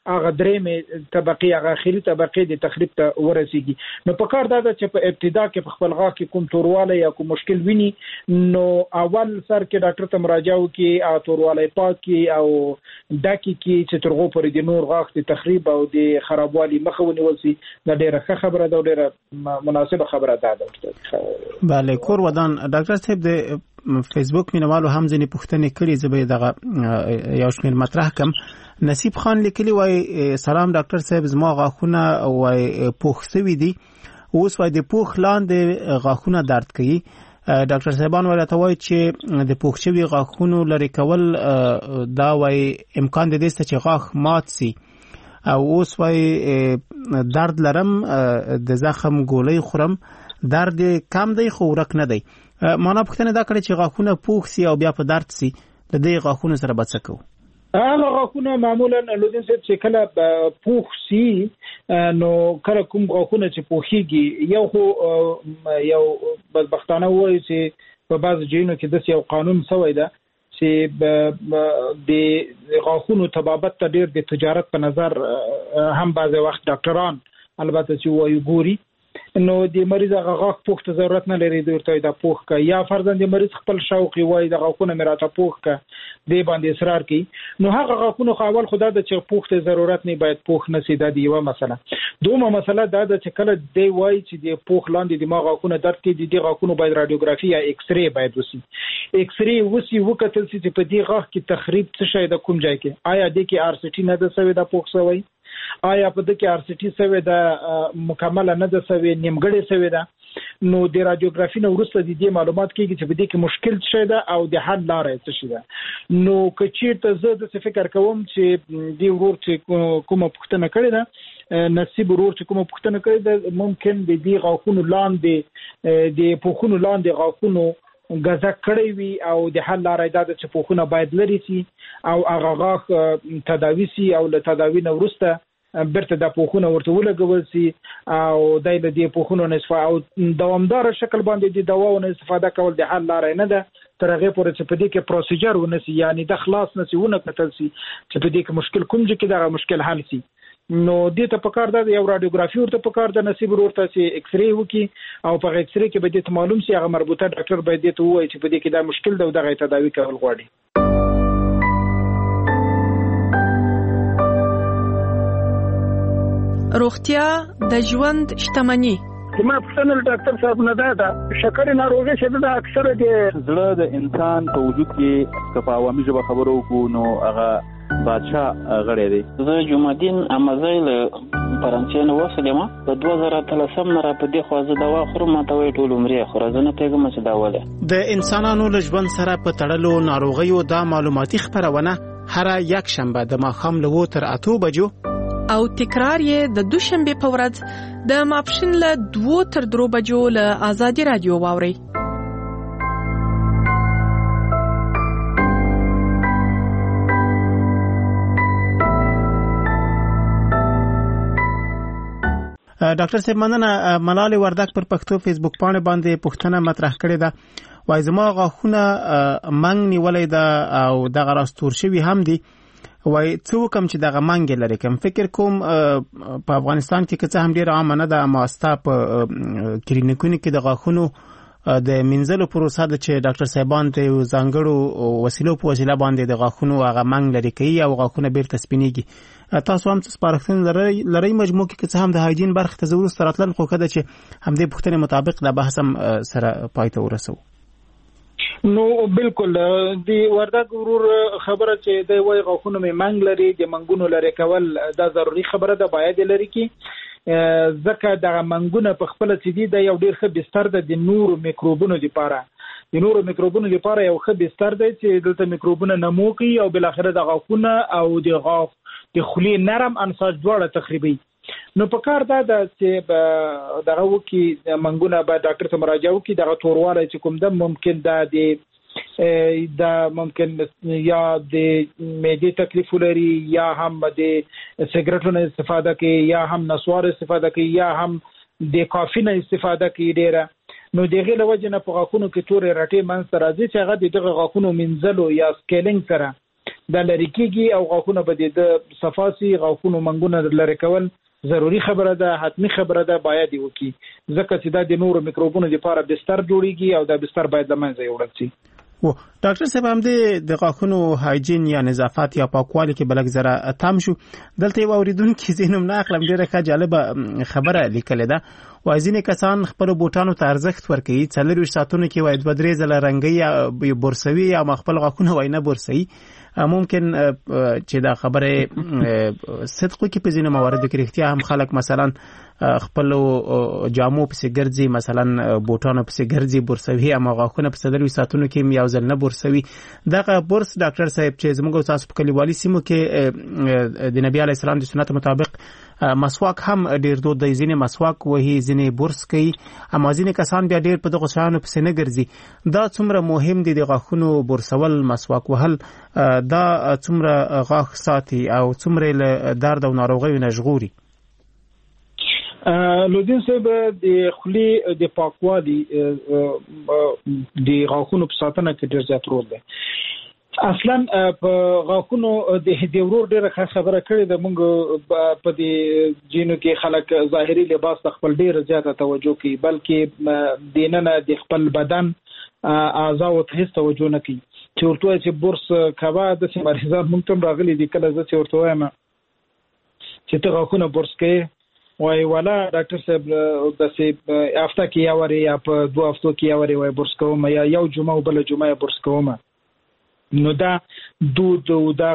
Speaker 4: هغه درېمې طبقه هغه اخري طبقه د تخریب ته ورسیږي. نو په کار دا چې په ابتدا کې په خپل غاښ کې کوم تورواله یا کوم مشکل ویني نو اول سر کې ډاکټر ته مراجعه وکړي او تورواله پاک کړي او ډاکې کې چې ترغو پرې د نور غاښ د تخریب او د خرابوالي مخه ونیول شي. دا ډېره ښه خبره ده او ډېره مناسبه خبره ده.
Speaker 1: بله کور ودان ډاکټر صاحب د فیسبوک مینوالو هم ځینې پوښتنې کړي، زه به دغه یو شمېر مطرح کم. نصیب خان لیکلی وای سلام ډاکټر صاحب، زما غاښونه وای پوښ شوي دي، اوس وای د پوښ لاندې غاښونه درد کوي. ډاکټر صاحبان ولته وای چې د پوښ شوي غاښونو لرې کول دا وای امکان د دې چې غاښ مات سي، او اوس وای درد لرم، د زخم ګولۍ خورم، درد کم دی خو ورک نه دی. معنا پوښتنه دا کړې چې غاښونه پوښ سي او بیا په درد سي، د دې غاښونو سره به څه کوو؟
Speaker 4: هغه غاښونه معمولا لودین صاحب چې کله پوښ سي نو کله کوم غاښونه چې پوښیږي، یو خو یو بدبختانه وایي چې په بعض ځایونو کې داسې یو قانون شوی ده چې د غاښونو طبابت ته ډېر د تجارت په نظر هم بعضې وخت ډاکټران البته چې وایي ګوري، نو د مریض هغه غاښ پوښ ته ضرورت نه لري د ورته دا پوښ کا، یا فرضاً د مریض خپل شوق وایي د غاښونه مې راته پوښ کا دې باندې اصرار کوي، نو هغه غاښونه خو اول خدا د چې پوښ ته ضرورت نه باید پوښ نه سي. دا دی یو مسله. دومره مسله دا ده چې کله دی وایي چې د پوښ لاندې د ما غاښونه درد کوي، د غاښونو باید رادیوګرافي یا ایکس ری باید وسی، ایکس ری وسی وکتل چې په دې غاښ کې تخریب څه شي د کوم ځای کې، آیا د کې آر سی ټي نه ده سوی د پوښ سوی، آیا په دې کې آر سی ټي سوی د مکمل نه ده سوی، نیمګړی سوی ده. نو د رادیوګرافي نه وروسته د دې معلومات کیږي چې په دې کې مشکل څه ده او د حل لارې څه ده. نو که چیرته زه د فکر کوم چې دی ورور چې کومه پوښتنه کړې ده، نصیب ورور چې کومه پوښتنه کړې ده، ممکن د دې غاښونو لاندې د پوښونو لاندې غاښونو غزا کړی وي او د حل لارې دا چې پوښونه باید لري سي او هغه غاښ تداوي سي او له تداوي نه وروسته برته د پوښونه ورته ولګول سي او دای له دې پوښونو نه استفاده او دوامدار شکل باندې د دواونو استفاده کول د حل لارې نه ده، تر هغه پورې چې په دې کې پروسیجر ونسي، یعنی د خلاص نسي ونه کتل سي چې په دې کې مشکل کوم ځای کې دا مشکل حل سي. نو دې ته پکار ده یو رادیوګرافي ورته پکار ده، نصیب ورته چې ایکس ری وکي او په ایکس ری کې به دې معلوم سي، هغه مربوطه ډاکټر به دې ته وایي چې په دې کې دا مشکل ده او دغه تداوي کول غواړي.
Speaker 8: روغتیا د ژوند شتمني.
Speaker 9: زما پوښتنه ډاکټر صاحب نه ده، شکر ناروغي چې د اکثره د زړه د انسان په وجود کې که په عوامي ژبه خبرو وکړو نو هغه بادشاه غړی دی.
Speaker 10: زه جمعدین امازی له فرانسې نه وسلم، په دوه زره اتلسم نه را په دې خوا زه دوا خورم، ما ته وایي ټول عمرې خوره، زه نه پوهېږم چې دا ولې.
Speaker 1: د انسانانو له ژوند سره په تړلو ناروغیو دا معلوماتي خپرونه هره یک شنبه د ماښام له اووه تر اتو بجو
Speaker 8: او تکرار یې د دوشنبه په ورځ د ماپښین له دوو تر درو بجو له آزادي رادیو واوري.
Speaker 1: ډاکټر صاحب مننه. ملال وردک پر پښتو فیسبوک باندې باندې پوښتنه مطرح کړې ده، وایي زما غاښونه منګ نیولې ده او دغه راستور شوي هم دي، وای څه وکم چې دغه منګ لري کوم. فکر کوم په افغانستان کې که څه هم ډیر عام نه ده، اما ستا په کلینیکونو کې د غاښونو د منځلو پروسه ده چې ډاکټر صاحبان ته یو ځانګړو وسیلو په وسیله باندې د غاښونو هغه منګ لري کوي او غاښونه بیرته سپینېږي. تاسو هم څه سپارښتنه لرئ لرئ مجموع کې که څه هم د هایجین برخې ته زه وروسته راتلل، خو که ده چې همدې پوښتنې مطابق دا بحث هم سره پای ته ورسوو.
Speaker 4: نو بالکل دی وردک ورور خبره چې دی وای غاښونه مې منګ لري، د منګونو لري کول دا ضروري خبره ده، باید لري کی ځکه د منګونه په خپل چې دی د یو ډیر ښه بستر ده د نورو میکروبونو لپاره، د نورو میکروبونو لپاره یو ښه بستر دی چې دلته میکروبونه نمو کوي او بل اخر د غاښونه او د غاښ د خولي نرم انساج دواړه تخریبي. نو په کار دا ده چې دغه وکي منګونه به ډاکټر ته مراجعه وکړي، دغه توروالی چې کوم ده ممکن دا د دا ممکن یا د معدې تکلیف ولري، یا هم د سګرټو نه استفاده کوي، یا هم نسوار استفاده کوي، یا هم د کافي نه استفاده کوي ډیره. نو دغه له وجه نه په غاښونو کې تورې راټې منځته راځي چې هغه د دغه غاښونو منځلو یا سکیلینګ سره دا لري کیږي او غاښونه به د صفاسي غاښونو منګونه لري کول ضروری خبره ده، حتمی خبره ده، باید وکي ځکه چې دا د نورو میکروبونو لپاره بستر جوړیږي او دا بستر باید له منځه یوړل شي.
Speaker 1: و ډاکټر صاحب هم د غاښونو هایجین یا نظافت یا پاکوالي کې بلک زره تام شو. دلته یو اوریدونکو زینم نه اخلم ډیره ښه جالبه خبره لیکلې ده. وایي ځینې کسان خپل بوټانو ته ارزښت ورکوي، څلورویشت ساعتونو کې وایي دوه درې ځله رنګوي یا بورسوي یا خپل غاښونه وایي نه بورسوي. ممکن چې دا خبره صدق کې په ځینې مواردو کې رښتیا هم خلک مثلا خپل جامو پسې ګرځي، مثلا بوټانو پسې ګرځي بورسوي، اما غاښونه په څلورویشت ساعتونو کې یو ځل نه بورسوي. دغه بورس ډاکټر صاحب چې زموږ تاسو په کلیوالي سیمو کې د نبی علی السلام د سنت مطابق مسواک هم ډیر دود دی، ځینې مسواک وهي، ځینې بورس کوي، اما ځینې کسان بیا ډیر په دغه شیانو پسې نه ګرځي. دا څومره مهم دي د غاښونو بورسول، مسواک وهل، دا څومره غاښ ساتي او څومره له درد او ناروغیو نه ژغوري؟
Speaker 4: لودین صاحب د خولې د پاکوالي د غاښونو په ساتنه کې ډیر زیات رول دی. اصلا په غاښونو د ورور ډیره خبره کړې ده. موږ په دې جینو کې خلک ظاهري لباس ته خپل ډیره زیاته توجه کوي، بلکې دیننه د خپل بدن اعضاء ته هیڅ توجه نه کوي. چې ورته چې بورس کبا د مریضان مونږ ته راغلي دي، کله چې ورته وایم چې ته غاښونه بورس کوي وای ولا ډاکټر صاحب داسې هفته کې یا وری یا په دوه هفتو کې یا وری وای بورس کوم یا یو جمعه او بل جمعه بورس کوم. نو دا دود او دا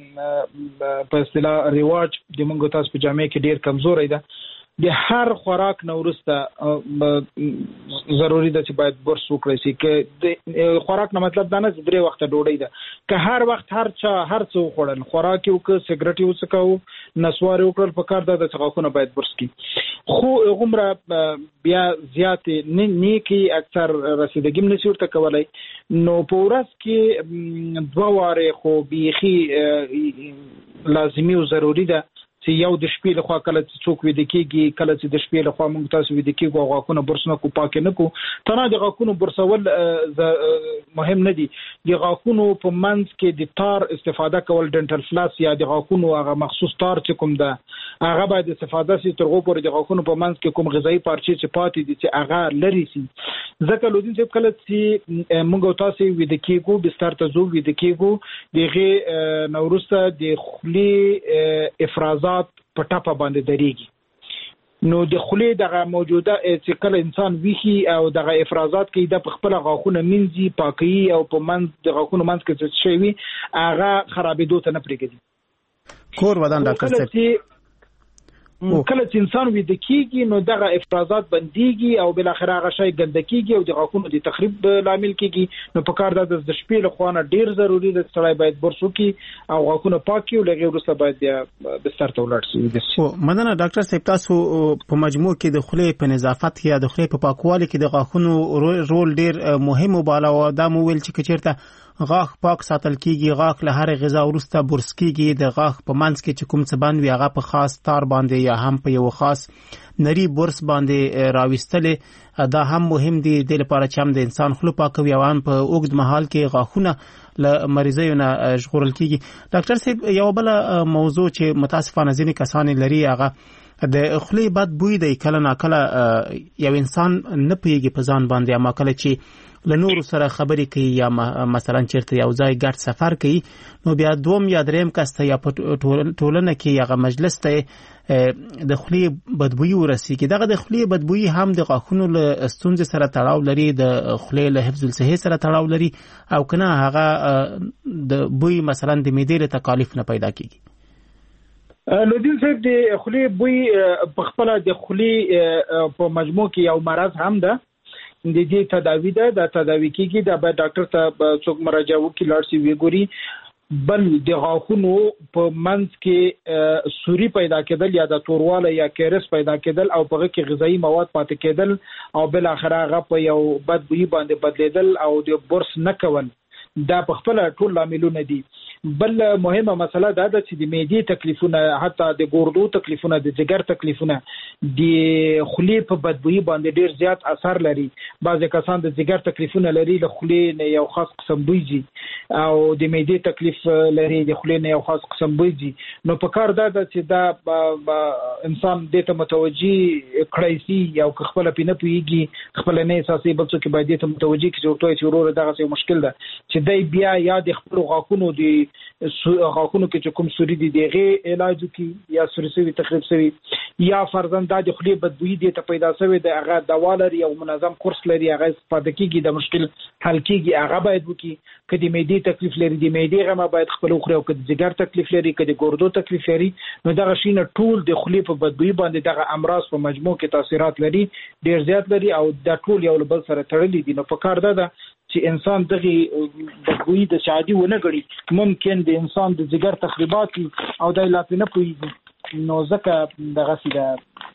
Speaker 4: په اصطلاح رواج د موږ تاسو په جامعه کې ډیر کمزوري ده. د هر خوراک نه ورسته ضروری ده چې باید بورس وکړي شي. که خوراک نه مطلب دا نه چې درې وخته ډوډۍ ده، که هر وخت هر چا هر څه وخوړل، خوراک یو که سیګریټ یو څه کوو، نسوار وکړل، په کار ده چې غاښونه باید بورس کړي. خو غومره بیا زیات نه کی اکثر رسیدګي هم نشي ورته کولای. نو په ورځ کې دوه واره خو بیخي لازمي او ضروری ده چې یو د شپې لخوا کله چې څوک ویده کېږي، کله چې د شپې لخوا موږ تاسو ویده کېږو او غاښونه برس نه کو، پاک نه کو. تنها د غاښونو برسول مهم نه دي. د غاښونو په منځ کې د تار استفاده کول، ډنټل فلاس یا د غاښونو هغه مخصوص تار چې کوم ده هغه باید استفاده شي تر هغو پورې د غاښونو په منځ کې کوم غذایي پارچې چې پاتې دي چې هغه لرې شي. ځکه لودین صاحب کله چې موږ تاسو ویده کېږو، بستر ته ځو، ویده کېږو، د هغې نه وروسته د خولې افرازات په ټاپه باندې درېږي. نو د خولې دغه موجوده چې کله انسان ویخي او دغه افرازات کوي، د په خپل غاښونه مینځي، پاکوي او په منځ د غاښونو منځ کې څه شی وي هغه خرابېدو ته نه پرېږدي.
Speaker 1: کور ودان ډاکټر صاحب
Speaker 4: کله چې انسان ویده کېږي نو دغه افرازات بندېږي او بالاخره هغه شی ګنده کېږي او د غاښونو د تخریب لامل کېږي. نو په کار ده د شپې لخوا نه ډېر ضروري ده چې سړی باید برس وکړي او غاښونه پاک کړي او له هغې وروسته باید بیا بستر ته ولاړ شي.
Speaker 1: مننه ډاکټر صاحب، تاسو په مجموع کې د خولې په نظافت یا د خولې په پاکوالي کې د غاښونو رول ډېر مهم وباله او دا مو ویل چې که چېرته غاښ پاک ساتل کېږي، غاښ له هرې غذا وروسته برس کېږي، د غاښ په منځ کې چې کوم څه بند وي هغه په خاص تار باندې یا هم په یو خاص نری برس باندې راویستلې، دا هم مهم دي د لپاره چې هم د انسان خوله پاکوي او هم په اوږد مهال کې غاښونه له مریضیو نه ژغورل کېږي. ډاکټر صاحب یو بله موضوع چې متاسفانه ځینې کسان لري هغه د خولې بد بوی دی. کله ناکله یو انسان نه پوهېږي په ځان باندې، اما کله چې له نورو سره خبرې کوي یا مثلا چیرته یو ځای ګډ سفر کوي نو بیا دوم یا دریم کس ته یا په ټولنه کې هغه مجلس ته د خولې بدبویي ورسېږي. دغه د خولې بدبویي هم د غاښونو له ستونزې سره تړاو لري، د خولې له حفظ الصحې سره تړاو لري او که نه هغه د بوی مثلا د معدې له تکالیف نه پیدا کېږي.
Speaker 4: لودین صاحب د خولې بوی په خپله د خولې په مجموع کې یو مرض هم ده، د دې تداوی ده، دا تداوی کېږي، دا باید ډاکټر ته څوک مراجعه وکړي، لاړ شي وګوري. بل د غاښونو په منځ کې سوري پیدا کېدل یا د تورواله یا کیرس پیدا کېدل او په هغه کې غذایي مواد پاتې کېدل او بل اخر هغه په یو بد بوی باندې بدلیدل او د برس نه کول، دا په خپل ټول لاملونه دي. بل مهمه مسله دا ده چې د معدې تکلیفونه، حتی د ګردو تکلیفونه، د جګر تکلیفونه د خولې په بدبویي باندې ډیر زیات اثر لري. بعضې کسان د جګر تکلیفونه لري، له خولې نه یو خاص قسم بوی ځي. او د معدې تکلیف لري د خولې نه یو خاص قسم بوی دي نو په کار دا ده چې دا انسان دې ته متوجي کړی سي یو خپل پینه پیږي خپل نه احساسي بل څه کې باید ته متوجي کې ورته چې ورور دغه څه مشکل ده چې دای بیا یا د خپل غاښونو د غاښونو کې کوم سوري دي دغه علاج کی یا سوري سوي تخریب سوي یا فرضاً د خولې بدبوئی دي ته پیدا شوی د هغه دوا لري او منظم کورس لري هغه استفاده کیږي د مشکل حل کیږي هغه باید وکړي کدي معدې تکلیف لري د معدې غما باید خپل خوري او کدي جګر تکلیف لري کدي ګردو تکلیف لري نو دغه شینه ټول د خولې په بدبوئی باندې دغه امراض په مجموع کې تاثیرات لري ډیر زیات لري او د ټول یو بل سره تړلي دي نو په کار ده چې انسان دغه بدبوئی د شادي ونه غړي ممکن د انسان د جګر تخریبات او د لاپې نه پوي نو ځکه دغه سیده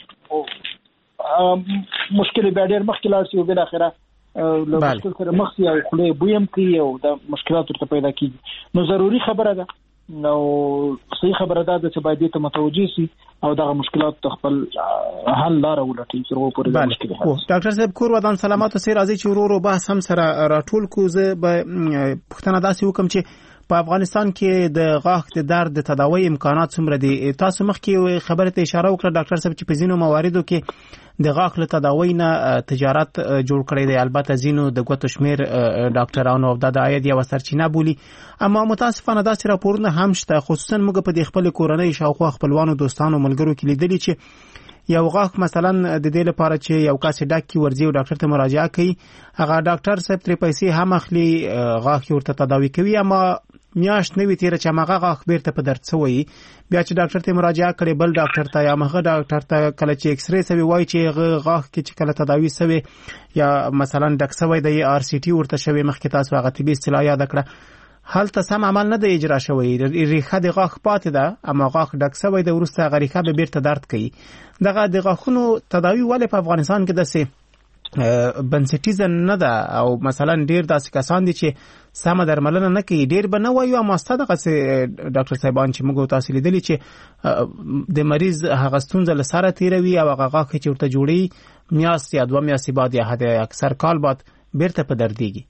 Speaker 4: مشکل به ډیر مخکې لاړ شي او بل اخره له مشکل سره مخ سي او خلې بویم کوي او د مشکلات ورته پیدا کیږي نو ضروری خبره ده نو صحیح خبره ده چې باید ته متوجي سي او دغه مشکلات خپل حل لار ولټي چې ورو پورې مشکل حل
Speaker 1: ډاکټر صاحب کور ودان سلامات سي راځي چې ورو ورو بحث هم سره راټول کو زه به پښتنه داسې وکم چې په افغانستان کې د غاښ د درد د تداوی امکانات څومره دي تاسو مخکې خبره ته اشاره وکړه ډاکټر صاحب چې په ځینو مواردو کې د غاښ له تداوی نه تجارت جوړ کړی دی البته ځینو د ګوتو شمیر ډاکټرانو او د عاید یو سرچینه بولي اما متاسفانه داسې راپورونه هم شته خصوصا موږ په د خپل کورنۍ شاوخوا خپلوانو دوستانو ملګرو کې لیدلي چې یو غاښ مثلا د دې لپاره چې یو کس ډاک کی ورځي او ډاکټر ته مراجعه کوي هغه ډاکټر صاحب ترې پیسې هم اخلي غاښ ورته تداوی کوي اما میاشت نوي تیر چې ماغه غاښ بیرته په درد سوی بیا چې ډاکټر ته مراجعه کړي بل ډاکټر ته یا مغه ډاکټر ته کله چې ایکس ری سوي وای چې غاښ کې چې کله تداوی سوي یا مثلا ډک سوی د ار سی ټي ورته شوی مخکې تاسو هغه طبي اصطلاح یاد کړه هلته سم عمل نه دی اجرا شوی ریخه د غاښ پاتې ده اما غاښ ډک سوی د ورسته غریخه به بیرته درد کوي دغه د غاښونو تداوی ولې په افغانستان کې دسه بنسټیزه نه ده او مثلا ډیر داسې کسان دي چې سم درملنه نه کوي ډیر به نه وایو اما ستاسو ډاکټر صاحبان چې موږ تاسو لیدلی چې د مریض هغه ستونزه لساره تیروي او هغه غاښ چې ورته جوړي میاشت یا دوه میاشتې بعد یا حد اکثر کال بعد بیرته په درديږي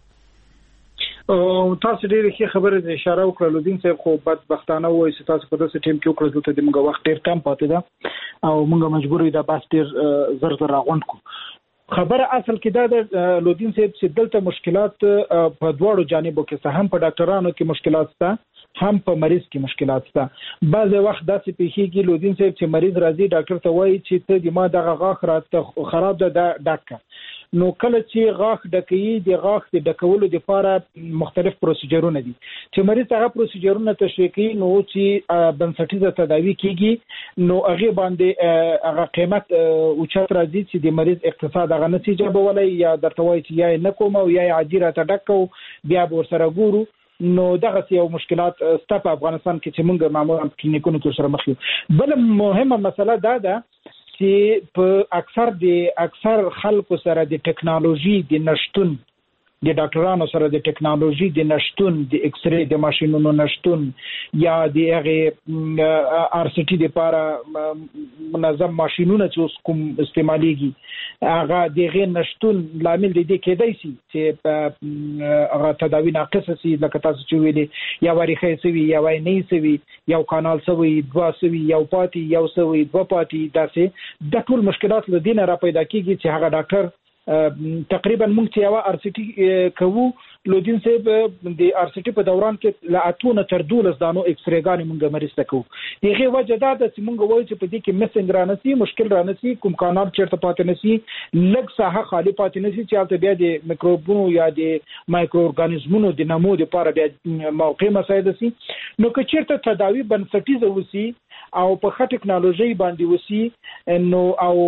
Speaker 4: او تاسو ډېر ښه خبره د اشاره وکړه لودین صاحب خو بدبختانه وایي چې تاسو په داسې ټیم کې وکړل ته د موږ وخت ډېر کم پاتې ده او موږ مجبور یو د باس ډېر زر زر راغونډ کو خبره اصل کې دا د لودین صاحب چې دلته مشکلات په دواړو جانبو کې هم په ډاکټرانو کې مشکلات شته هم په مریض کې مشکلات شته بعض وخت داسې پیښیږي لودین صاحب چې مریض راځي ډاکټر ته وایي چې ته د ما دغه غاښ راته خراب ده ډاکټر نو کله چې غاښ ډکوي د غاښ د ډکولو لپاره مختلف پروسیجرونه دي چې مریض هغه پروسیجرونه تشریح کوي نو چې بنسټیزه تداوی کیږي نو هغه باندې هغه قیمت اوچت راځي چې د مریض اقتصاد هغه نتیجه بولای یا درته وایي چې یا نه کوم او یا عاجی را تډکو بیا ور سره ګورو نو دغه یو مشکلات ست په افغانستان کې چې موږ معمولا کلینیکونو کې سره مخ یو بل مهمه مسله دا ده چې په اکثر د اکثر خلکو سره د ټکنالوژي د نشټون د ډاکټرانو سره د ټکنالوژي د نشټون د ایکس ری د ماشينونو نشټون یا د هغه ار سی ټي لپاره منظم ماشينونه چې کوم استعماليږي هغه د غیر نشټون لامل دی کېدای شي چې هغه تداوی ناقصه سي لکه تاسو چې ویلي یا وریخه سوي یا وای نه سوي یو کانال سوي دوا سوي یو پاتې یو سوي دوا پاتې داسې د ټول مشکلات له دینه را پیدا کیږي چې هغه ډاکټر تقریبا موږ چې یو ار سی ټي کوو لودین صاحب د ار سی ټي په دوران کې لا اتونه تر دولس دانو ایکس ری ګانې موږ مریض ته کوو دغه وجه دا ده چې موږ وایو چې په دې کې مسنګ رانسي مشکل رانسي کوم کانال چیرته پاتې نشي لږ ساحه خالی پاتې نشي چې البته بیا د میکروبونو یا د مایکرو ارګانیزمونو د نمو لپاره بیا موقع مساعده شي نو که چیرته تداوی بنسټیزه وسی او په ښه ټکنالوژي باندې وسی نو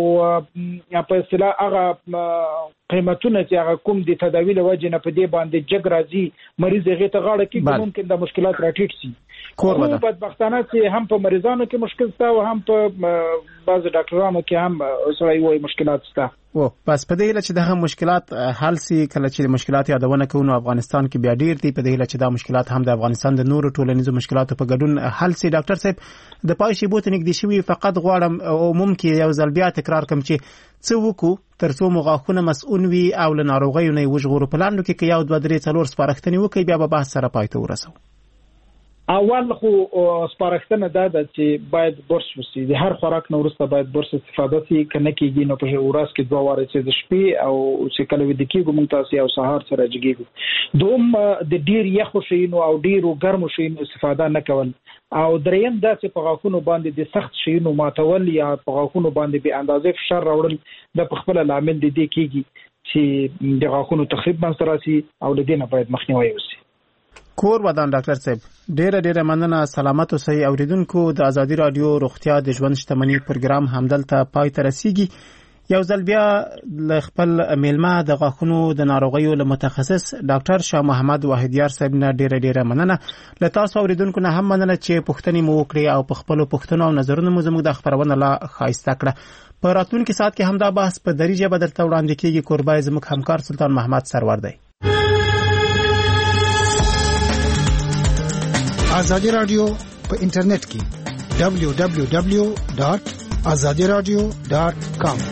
Speaker 4: او په اصطلاح هغه قیمتونه چې هغه کوم د تداوی له وجې نه په دې باندې جګ راځي مریض هغه ته غاړه کې ممکن د مشکلات راټیټ شي
Speaker 1: کور ودا
Speaker 4: بدبختانه چې هم په مریضانو کې مشکل شته او هم په بعض ډاکټرانو کې هم سره یو مشکلات شته.
Speaker 1: و بس په دې لچ دغه مشکلات حل سي کله چې مشکلات یادونه کوو افغانستان کې بیا ډیر دي په دې لچ دا مشکلات هم د افغانستان د نورو ټولنیزو مشکلاتو په ګډون حل سي. ډاکټر صاحب د پای شی بوت نګدي شوی فقط غواړم او ممکن یو ځل بیا تکرار کوم چې څه وکړو ترڅو مغاخونه مسؤل وي او له ناروغیو نه وژغورو. په لاندو کې یو دوه درې څلور سپارښتنې وکړي بیا به بحث سره پای ته ورسو.
Speaker 4: اول خو سپارښتنه دا ده چې باید برس وسی د هر خوراک نه وروسته باید برس استفاده شي کنه کېږي نو په ورځ کې دوه واره چې د شپې او چې کله وې د کېږو مونږ تاسو او سهار سره جګیږو. دوم د ډیر یخ شینو او ډیرو ګرمو شینو استفاده نه کول او دریم دا چې په غاښونو باندې د سخت شینو ماتول یا په غاښونو باندې به اندازې فشار راوړل د خپل لامل د دې کېږي چې د غاښونو تخریب منځ راسي او د دې نه باید مخنیوي وشي.
Speaker 1: کور ودان ډاکټر صاحب ډیره ډیره مننه. سلامت اوسئ اوریدونکو. د ازادي رادیو روغتیا د ژوند شتمنۍ پروګرام همدلته پای ته رسیږي. یو ځل بیا ل خپل میلمه د غاښونو د ناروغیو له متخصص ډاکټر شاه محمد واحدیار صاحب نه ډیره ډیره مننه. له تاسو اوریدونکو نه هم مننه چې پوښتنې مو وکړې او په خپل پوښتنو او نظرونو مو زموږ د خبرونه لا خاصه کړه. په راتلونکي ساعت کې هم دا بحث په دریجه به درته وړاندې کیږي. قربای زموږ همکار سلطان محمد سرور دی.
Speaker 12: آزادی رادیو په انټرنیټ کې دبلیو دبلیو دبلیو ډاٹ آزادی رادیو ډاٹ کام